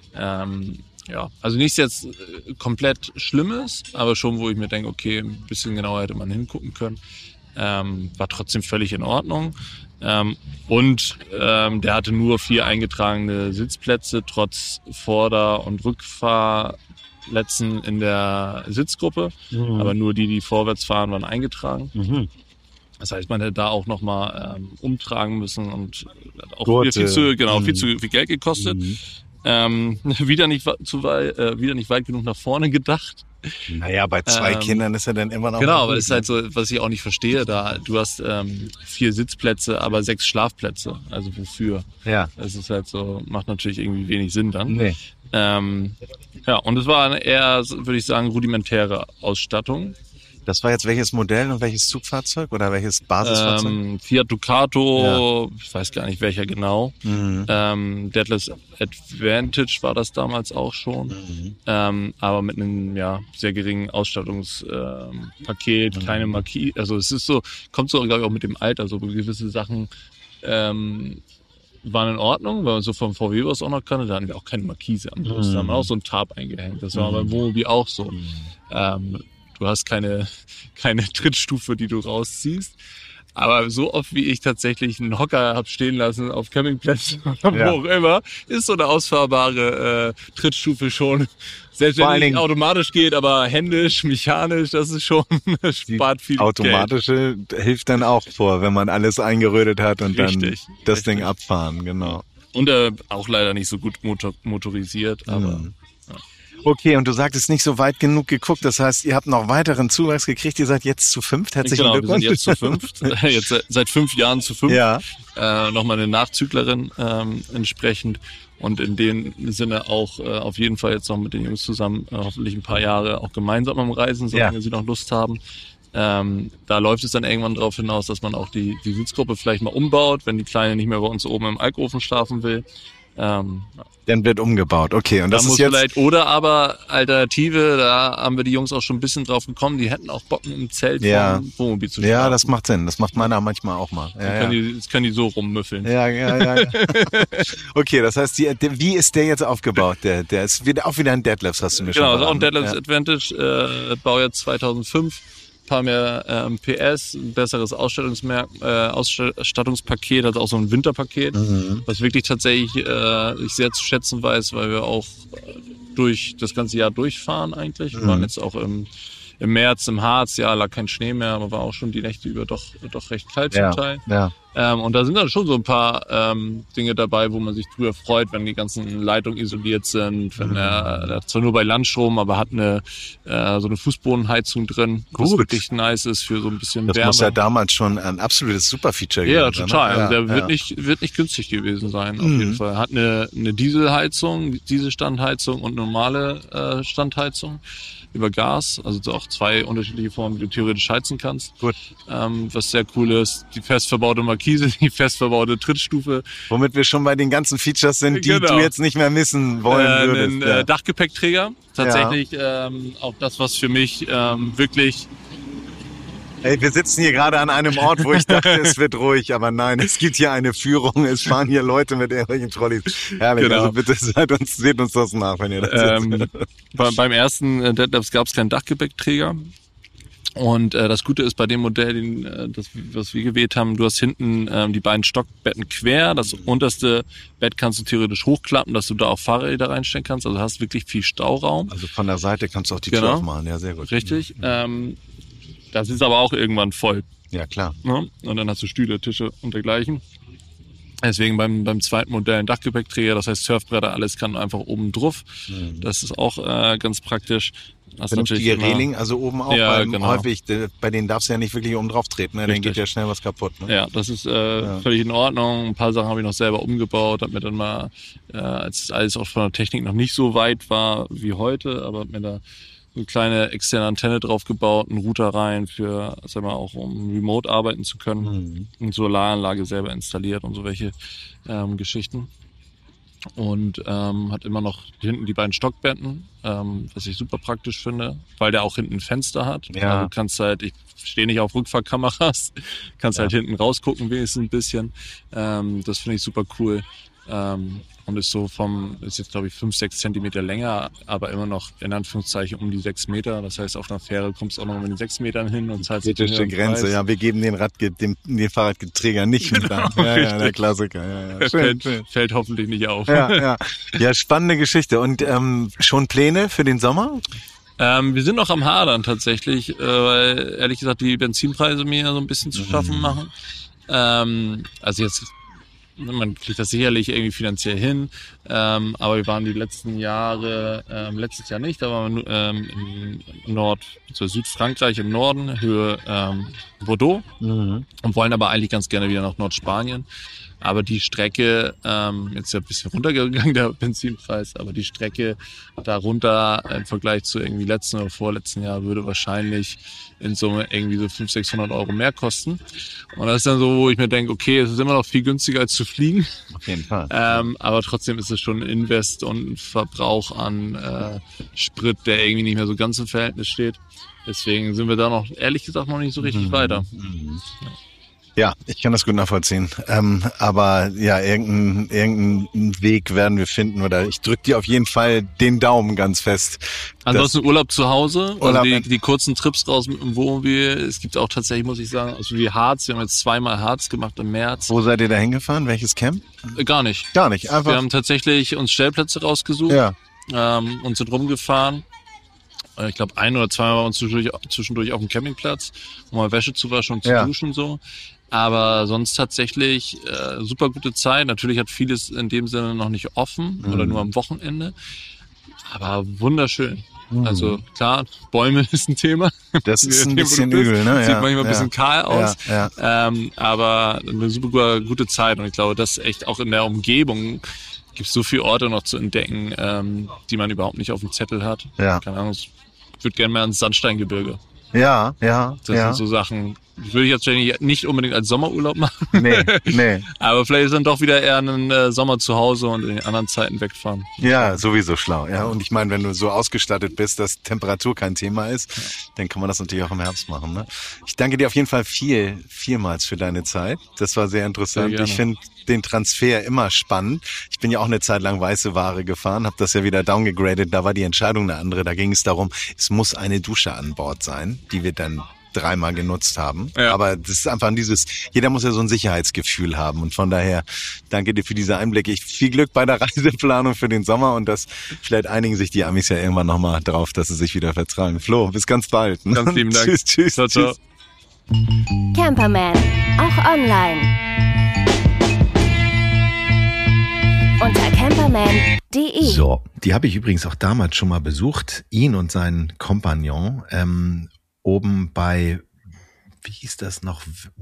Ähm, ja, also nichts jetzt äh, komplett Schlimmes, aber schon, wo ich mir denke, okay, ein bisschen genauer hätte man hingucken können. Ähm, war trotzdem völlig in Ordnung. Ähm, und ähm, der hatte nur vier eingetragene Sitzplätze, trotz Vorder- und Rückfahrplätzen in der Sitzgruppe. Mhm. Aber nur die, die vorwärts fahren, waren eingetragen. Mhm. Das heißt, man hätte da auch nochmal ähm, umtragen müssen und hat auch Gurte. viel, viel, zu, genau, Mhm. viel zu viel Geld gekostet. Mhm. Ähm, wieder, nicht, wa- zu weit, äh, wieder nicht weit genug nach vorne gedacht. Naja, bei zwei Ähm, Kindern ist er dann immer noch... Genau, gut, aber es ist ne? halt so, was ich auch nicht verstehe, da du hast ähm, vier Sitzplätze, aber sechs Schlafplätze. Also wofür? Ja. Das ist halt so, macht natürlich irgendwie wenig Sinn dann. Nee. Ähm, ja, und es war eine eher, würde ich sagen, rudimentäre Ausstattung. Das war jetzt welches Modell und welches Zugfahrzeug oder welches Basisfahrzeug? Ähm, Fiat Ducato, ja. Ich weiß gar nicht welcher genau. Mhm. Ähm, Detlefs Advantage war das damals auch schon. Mhm. Ähm, aber mit einem ja, sehr geringen Ausstattungspaket, ähm, mhm. keine Marquis. Also es ist so, kommt so, glaube ich, auch mit dem Alter, so gewisse Sachen ähm, waren in Ordnung, weil man so vom V W was auch noch kannte. Da hatten wir auch keine Markise am Brust. Mhm. Da haben wir auch so ein Tarp eingehängt. Das war mhm. beim Wohnmobil auch so. Mhm. Ähm, Du hast keine, keine Trittstufe, die du rausziehst. Aber so oft wie ich tatsächlich einen Hocker hab stehen lassen auf Campingplätzen oder ja. wo auch immer, ist so eine ausfahrbare äh, Trittstufe schon, selbst wenn die nicht automatisch geht, aber händisch, mechanisch, das ist schon, das spart viel automatische Geld. Hilft dann auch vor, wenn man alles eingerödet hat und richtig, dann das richtig. Ding abfahren, genau. Und äh, auch leider nicht so gut motor- motorisiert, aber... Mhm. Ja. Okay, und du sagtest nicht so weit genug geguckt, das heißt, ihr habt noch weiteren Zuwachs gekriegt, ihr seid jetzt zu fünft, herzlichen genau, Glückwunsch. Wir sind jetzt zu fünft, jetzt seit, seit fünf Jahren zu fünft, ja. äh, nochmal eine Nachzüglerin ähm, entsprechend und in dem Sinne auch äh, auf jeden Fall jetzt noch mit den Jungs zusammen äh, hoffentlich ein paar Jahre auch gemeinsam am Reisen, solange ja. sie noch Lust haben. Ähm, da läuft es dann irgendwann darauf hinaus, dass man auch die, die Sitzgruppe vielleicht mal umbaut, wenn die Kleine nicht mehr bei uns oben im Alkoven schlafen will. Ähm, Dann wird umgebaut, okay. Und das da ist muss jetzt vielleicht, oder aber Alternative, da haben wir die Jungs auch schon ein bisschen drauf gekommen, die hätten auch Bock im Zelt ja. vom Wohnmobil zu schlafen. Ja, das macht Sinn. Das macht meiner manchmal auch mal. Ja, ja. Können die, das können die so rummüffeln. Ja, ja, ja. ja. Okay, das heißt, die, der, wie ist der jetzt aufgebaut? Der, der ist wieder, auch wieder ein Detlefs, hast du mir genau, schon gesagt. Genau, ist auch ein Detlefs ja. Advantage, äh, Baujahr zweitausendfünf. Paar mehr ähm, P S, ein besseres Ausstattungsmer- äh, Ausstattungspaket, also auch so ein Winterpaket, mhm. was wirklich tatsächlich äh, ich sehr zu schätzen weiß, weil wir auch durch das ganze Jahr durchfahren eigentlich. Wir mhm. waren jetzt auch im, im März im Harz, ja, lag kein Schnee mehr, aber war auch schon die Nächte über doch, doch recht kalt ja. zum Teil. Ja. Ähm, und da sind dann schon so ein paar ähm, Dinge dabei, wo man sich drüber freut, wenn die ganzen Leitungen isoliert sind, wenn mhm. er, er zwar nur bei Landstrom, aber hat eine äh, so eine Fußbodenheizung drin, Gut. was wirklich nice ist für so ein bisschen das Wärme. Das muss ja damals schon ein absolutes Superfeature ja, gewesen sein. Total. Ne? Ja, also der ja. wird nicht wird nicht günstig gewesen sein, auf mhm. jeden Fall. Hat eine eine Dieselheizung, Dieselstandheizung und normale äh, Standheizung über Gas, also auch zwei unterschiedliche Formen, die du theoretisch heizen kannst. Gut. Ähm, was sehr cool ist, die fest verbaute Markise, die fest verbaute Trittstufe. Womit wir schon bei den ganzen Features sind, die genau. du jetzt nicht mehr missen wollen äh, würdest. Einen ja. äh, Dachgepäckträger, tatsächlich ja. ähm, auch das, was für mich ähm, wirklich... Ey, wir sitzen hier gerade an einem Ort, wo ich dachte, es wird ruhig, aber nein, es gibt hier eine Führung, es fahren hier Leute mit irgendwelchen Trolleys. Herrlich, genau. Also bitte seid uns, seht uns das nach, wenn ihr das ähm, jetzt... bei, beim ersten äh, Detlefs gab es keinen Dachgepäckträger. Und äh, das Gute ist bei dem Modell, den, äh, das, was wir gewählt haben, du hast hinten ähm, die beiden Stockbetten quer. Das unterste Bett kannst du theoretisch hochklappen, dass du da auch Fahrräder reinstellen kannst. Also hast wirklich viel Stauraum. Also von der Seite kannst du auch die genau. Tür aufmachen. Ja, sehr gut. Richtig. Mhm. Ähm, das ist aber auch irgendwann voll. Ja, klar. Ne? Und dann hast du Stühle, Tische und dergleichen. Deswegen beim, beim zweiten Modell ein Dachgepäckträger, das heißt Surfbretter, alles kann einfach oben drauf. Mhm. Das ist auch äh, ganz praktisch. Das vernünftige immer, Reling, also oben auch, ja, weil genau. häufig, bei denen darfst du ja nicht wirklich oben drauf treten, ne? Dann geht ja schnell was kaputt. Ne? Ja, das ist äh, ja. völlig in Ordnung. Ein paar Sachen habe ich noch selber umgebaut, hab mir dann mal, äh, als alles auch von der Technik noch nicht so weit war wie heute, aber hab mir da eine kleine externe Antenne drauf gebaut, einen Router rein für, sag mal, auch um remote arbeiten zu können, mhm. eine Solaranlage selber installiert und so welche ähm, Geschichten. Und ähm, hat immer noch hinten die beiden Stockbetten, ähm, was ich super praktisch finde, weil der auch hinten ein Fenster hat. Ja. Also du kannst halt, ich stehe nicht auf Rückfahrkameras, kannst ja. halt hinten rausgucken wenigstens ein bisschen. Ähm, das finde ich super cool. Ähm, und ist so vom, ist jetzt glaube ich fünf, sechs Zentimeter länger, aber immer noch in Anführungszeichen um die sechs Meter. Das heißt, auf einer Fähre kommst du auch noch mit den sechs Metern hin und zahlst kritische Grenze. Preis. Ja, wir geben den Rad, dem, den Fahrradträger nicht mit genau, an. Ja, ja, der Klassiker. Ja, ja. Schön, fällt, schön. fällt hoffentlich nicht auf. Ja, ja. Ja, spannende Geschichte. Und ähm, schon Pläne für den Sommer? Ähm, wir sind noch am Hadern tatsächlich, äh, weil ehrlich gesagt die Benzinpreise mir so ein bisschen zu schaffen mhm. machen. Ähm, also jetzt man kriegt das sicherlich irgendwie finanziell hin, ähm, aber wir waren die letzten Jahre, ähm, letztes Jahr nicht, da waren wir ähm, in Nord, so Südfrankreich im Norden, Höhe ähm, Bordeaux mhm. und wollen aber eigentlich ganz gerne wieder nach Nordspanien. Aber die Strecke, ähm, jetzt ist ja ein bisschen runtergegangen, der Benzinpreis, aber die Strecke darunter im Vergleich zu irgendwie letzten oder vorletzten Jahr würde wahrscheinlich in Summe irgendwie so fünfhundert, sechshundert Euro mehr kosten. Und das ist dann so, wo ich mir denke, okay, es ist immer noch viel günstiger als zu fliegen. Auf jeden Fall. Ähm, aber trotzdem ist es schon ein Invest und ein Verbrauch an äh, Sprit, der irgendwie nicht mehr so ganz im Verhältnis steht. Deswegen sind wir da noch, ehrlich gesagt, noch nicht so richtig mhm. weiter. Mhm. Ja, ich kann das gut nachvollziehen. Ähm, aber ja, irgendeinen irgendein Weg werden wir finden. Oder ich drücke dir auf jeden Fall den Daumen ganz fest. Ansonsten Urlaub zu Hause, Urlaub also die, die kurzen Trips raus mit dem Wohnmobil. Es gibt auch tatsächlich, muss ich sagen, also wie Harz. Wir haben jetzt zweimal Harz gemacht im März. Wo seid ihr da hingefahren? Welches Camp? Äh, gar nicht. Gar nicht, einfach. Wir haben tatsächlich uns Stellplätze rausgesucht ja. ähm, und sind rumgefahren. Ich glaube, ein oder zweimal waren wir zwischendurch, zwischendurch auf dem Campingplatz, um mal Wäsche zu waschen und zu ja. duschen so. Aber sonst tatsächlich äh, super gute Zeit. Natürlich hat vieles in dem Sinne noch nicht offen mhm. oder nur am Wochenende. Aber wunderschön. Mhm. Also klar, Bäume ist ein Thema. Das ist ein bisschen übel, ne? Sieht ja, manchmal ein ja. bisschen kahl aus. Ja, ja. Ähm, aber eine super gute Zeit. Und ich glaube, das echt auch in der Umgebung gibt es so viele Orte noch zu entdecken, ähm, die man überhaupt nicht auf dem Zettel hat. Ja. Keine Ahnung, ich würde gerne mal ans Sandsteingebirge. Ja, ja, Das ja. sind so Sachen, die würde ich jetzt nicht unbedingt als Sommerurlaub machen. Nee, nee. Aber vielleicht ist dann doch wieder eher ein äh, Sommer zu Hause und in den anderen Zeiten wegfahren. Ja, sowieso schlau. Ja, und ich meine, wenn du so ausgestattet bist, dass Temperatur kein Thema ist, ja. dann kann man das natürlich auch im Herbst machen. Ne? Ich danke dir auf jeden Fall viel, vielmals für deine Zeit. Das war sehr interessant. Sehr ich finde den Transfer immer spannend. Ich bin ja auch eine Zeit lang weiße Ware gefahren, habe das ja wieder downgegradet. Da war die Entscheidung eine andere. Da ging es darum, es muss eine Dusche an Bord sein, die wir dann dreimal genutzt haben. Ja. Aber das ist einfach dieses, jeder muss ja so ein Sicherheitsgefühl haben. Und von daher danke dir für diese Einblicke. Ich, viel Glück bei der Reiseplanung für den Sommer und das, vielleicht einigen sich die Amis ja irgendwann nochmal drauf, dass sie sich wieder vertragen. Flo, bis ganz bald. Ne? Ganz lieben Dank. Tschüss, tschüss, ciao, ciao. tschüss. Camperman, auch online. Unter camperman punkt de. So, die habe ich übrigens auch damals schon mal besucht. Ihn und seinen Kompagnon. Ähm, oben bei, wie hieß das noch?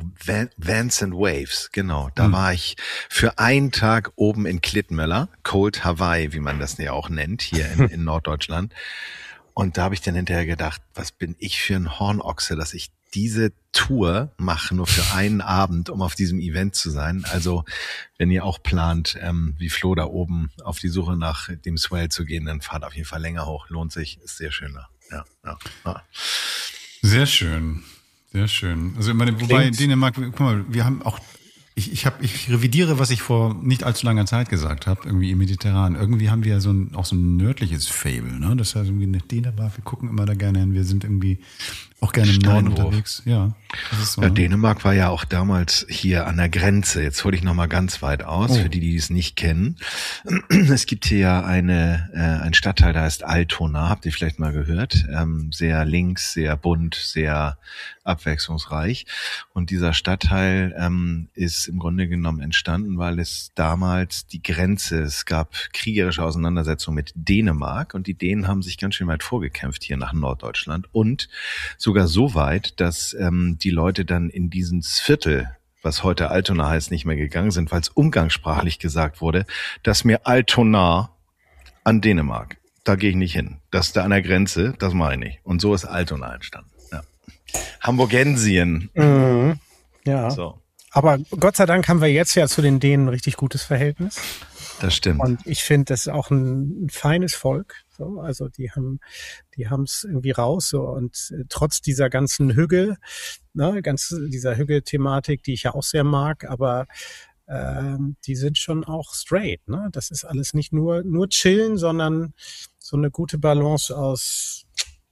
Vans and Waves, genau. Da hm. war ich für einen Tag oben in Klittmöller, Cold Hawaii, wie man das ja auch nennt, hier in, in Norddeutschland. Und da habe ich dann hinterher gedacht, was bin ich für ein Hornochse, dass ich diese Tour mache, nur für einen Abend, um auf diesem Event zu sein. Also, wenn ihr auch plant, ähm, wie Flo da oben auf die Suche nach dem Swell zu gehen, dann fahrt auf jeden Fall länger hoch. Lohnt sich, ist sehr schön da. Ja, ja, ja. Sehr schön, sehr schön. Also ich meine, wobei Klingt. Dänemark, guck mal, wir haben auch, ich ich habe, ich revidiere, was ich vor nicht allzu langer Zeit gesagt habe, irgendwie im Mediterran. Irgendwie haben wir ja so ein auch so ein nördliches Fable, ne? Das heißt irgendwie eine Dänemark, wir gucken immer da gerne hin. Wir sind irgendwie auch gerne im Norden unterwegs. Ja, das ist so, ja, ne? Dänemark war ja auch damals hier an der Grenze. Jetzt hole ich noch mal ganz weit aus, oh. für die, die es nicht kennen. Es gibt hier ja eine äh, ein Stadtteil, der heißt Altona. Habt ihr vielleicht mal gehört? Ähm, sehr links, sehr bunt, sehr abwechslungsreich. Und dieser Stadtteil ähm, ist im Grunde genommen entstanden, weil es damals die Grenze, es gab kriegerische Auseinandersetzungen mit Dänemark und die Dänen haben sich ganz schön weit vorgekämpft hier nach Norddeutschland und sogar so weit, dass ähm, die Leute dann in dieses Viertel, was heute Altona heißt, nicht mehr gegangen sind, weil es umgangssprachlich gesagt wurde, dass mir Altona an Dänemark, da gehe ich nicht hin. Das ist da an der Grenze, das mache ich nicht. Und so ist Altona entstanden. Ja. Hamburgensien. Mhm. Ja. So. Aber Gott sei Dank haben wir jetzt ja zu den Dänen ein richtig gutes Verhältnis. Das stimmt. Und ich finde, das ist auch ein, ein feines Volk. So, also die haben, die haben es irgendwie raus. So und äh, trotz dieser ganzen Hügge, ne, ganz dieser Hügge-Thematik, die ich ja auch sehr mag, aber ähm, die sind schon auch straight. Ne, das ist alles nicht nur nur chillen, sondern so eine gute Balance aus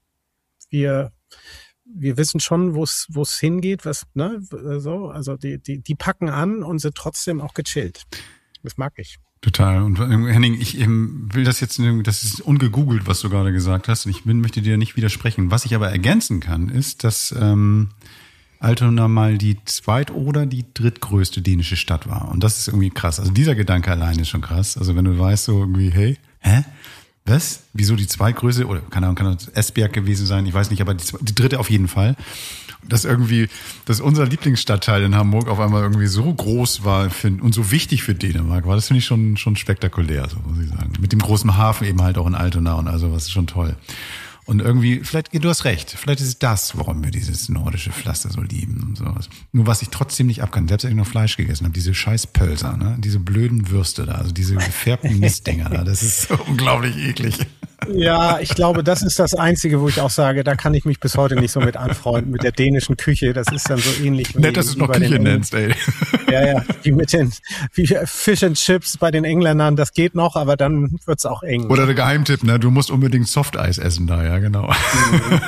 wir wir wissen schon, wo es wo es hingeht, was ne so, also die die die packen an und sind trotzdem auch gechillt. Das mag ich. Total. Und Henning, ich ähm, will das jetzt, das ist ungegoogelt, was du gerade gesagt hast. Und ich bin, möchte dir nicht widersprechen. Was ich aber ergänzen kann, ist, dass ähm, Altona mal die zweit- oder die drittgrößte dänische Stadt war. Und das ist irgendwie krass. Also dieser Gedanke allein ist schon krass. Also wenn du weißt so irgendwie, hey, hä? Was? Wieso die zweitgrößte? Oder keine Ahnung, kann das Esbjerg gewesen sein? Ich weiß nicht, aber die, die dritte auf jeden Fall. dass irgendwie, dass unser Lieblingsstadtteil in Hamburg auf einmal irgendwie so groß war für, und so wichtig für Dänemark war. Das finde ich schon, schon spektakulär, so muss ich sagen. Mit dem großen Hafen eben halt auch in Altona und also was ist schon toll. Und irgendwie, vielleicht, du hast recht, vielleicht ist es das, warum wir dieses nordische Pflaster so lieben und sowas. Nur was ich trotzdem nicht abkann, selbst wenn ich noch Fleisch gegessen habe, diese scheiß Pölser, ne? Diese blöden Würste da, also diese gefärbten Mistdinger da, das ist so unglaublich eklig. Ja, ich glaube, das ist das Einzige, wo ich auch sage, da kann ich mich bis heute nicht so mit anfreunden, mit der dänischen Küche. Das ist dann so ähnlich. Nett, dass du es noch Küche nennst, ey. Ja, ja, wie mit den wie Fish and Chips bei den Engländern, das geht noch, aber dann wird's auch eng. Oder der Geheimtipp, ne? Du musst unbedingt Softeis essen da, ja, genau. Mhm.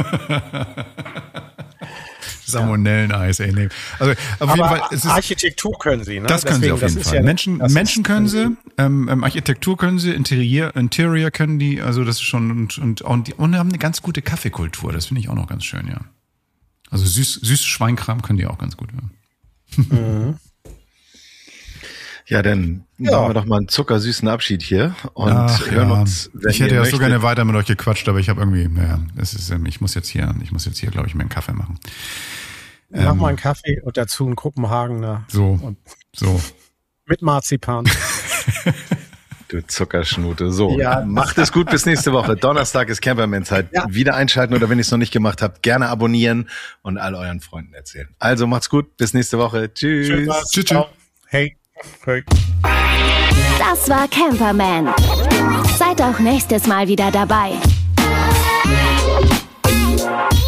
Salmonelleneis, ey, nee. Also auf aber jeden Fall, es ist, Architektur können sie, ne? Das können Deswegen, sie auf jeden Fall. Ja, Menschen, Menschen können sie, ähm, Architektur können sie, Interieur, Interior können die, also das ist schon und und und, die, und haben eine ganz gute Kaffeekultur. Das finde ich auch noch ganz schön, ja. Also süß, süß Schweinkram können die auch ganz gut. Ja. Mhm. Ja, dann Ja. machen wir doch mal einen zuckersüßen Abschied hier und Ach, hören ja. uns, wenn Ich hätte ihr ja so möchtet. gerne weiter mit euch gequatscht, aber ich habe irgendwie, ja, es ist, ähm, ich muss jetzt hier, ich muss jetzt hier, glaube ich, mir einen Kaffee machen. Mach Ähm, mal einen Kaffee und dazu einen Kopenhagener. So, Und so. mit Marzipan. Du Zuckerschnute. So, Ja. macht es gut bis nächste Woche. Donnerstag ist Camperman-Zeit. Ja. Wieder einschalten oder wenn ihr es noch nicht gemacht habt, gerne abonnieren und all euren Freunden erzählen. Also macht's gut, bis nächste Woche. Tschüss. Schön war's. Tschüss, tschüss. Ciao. Hey. Hey. Das war Camperman. Seid auch nächstes Mal wieder dabei.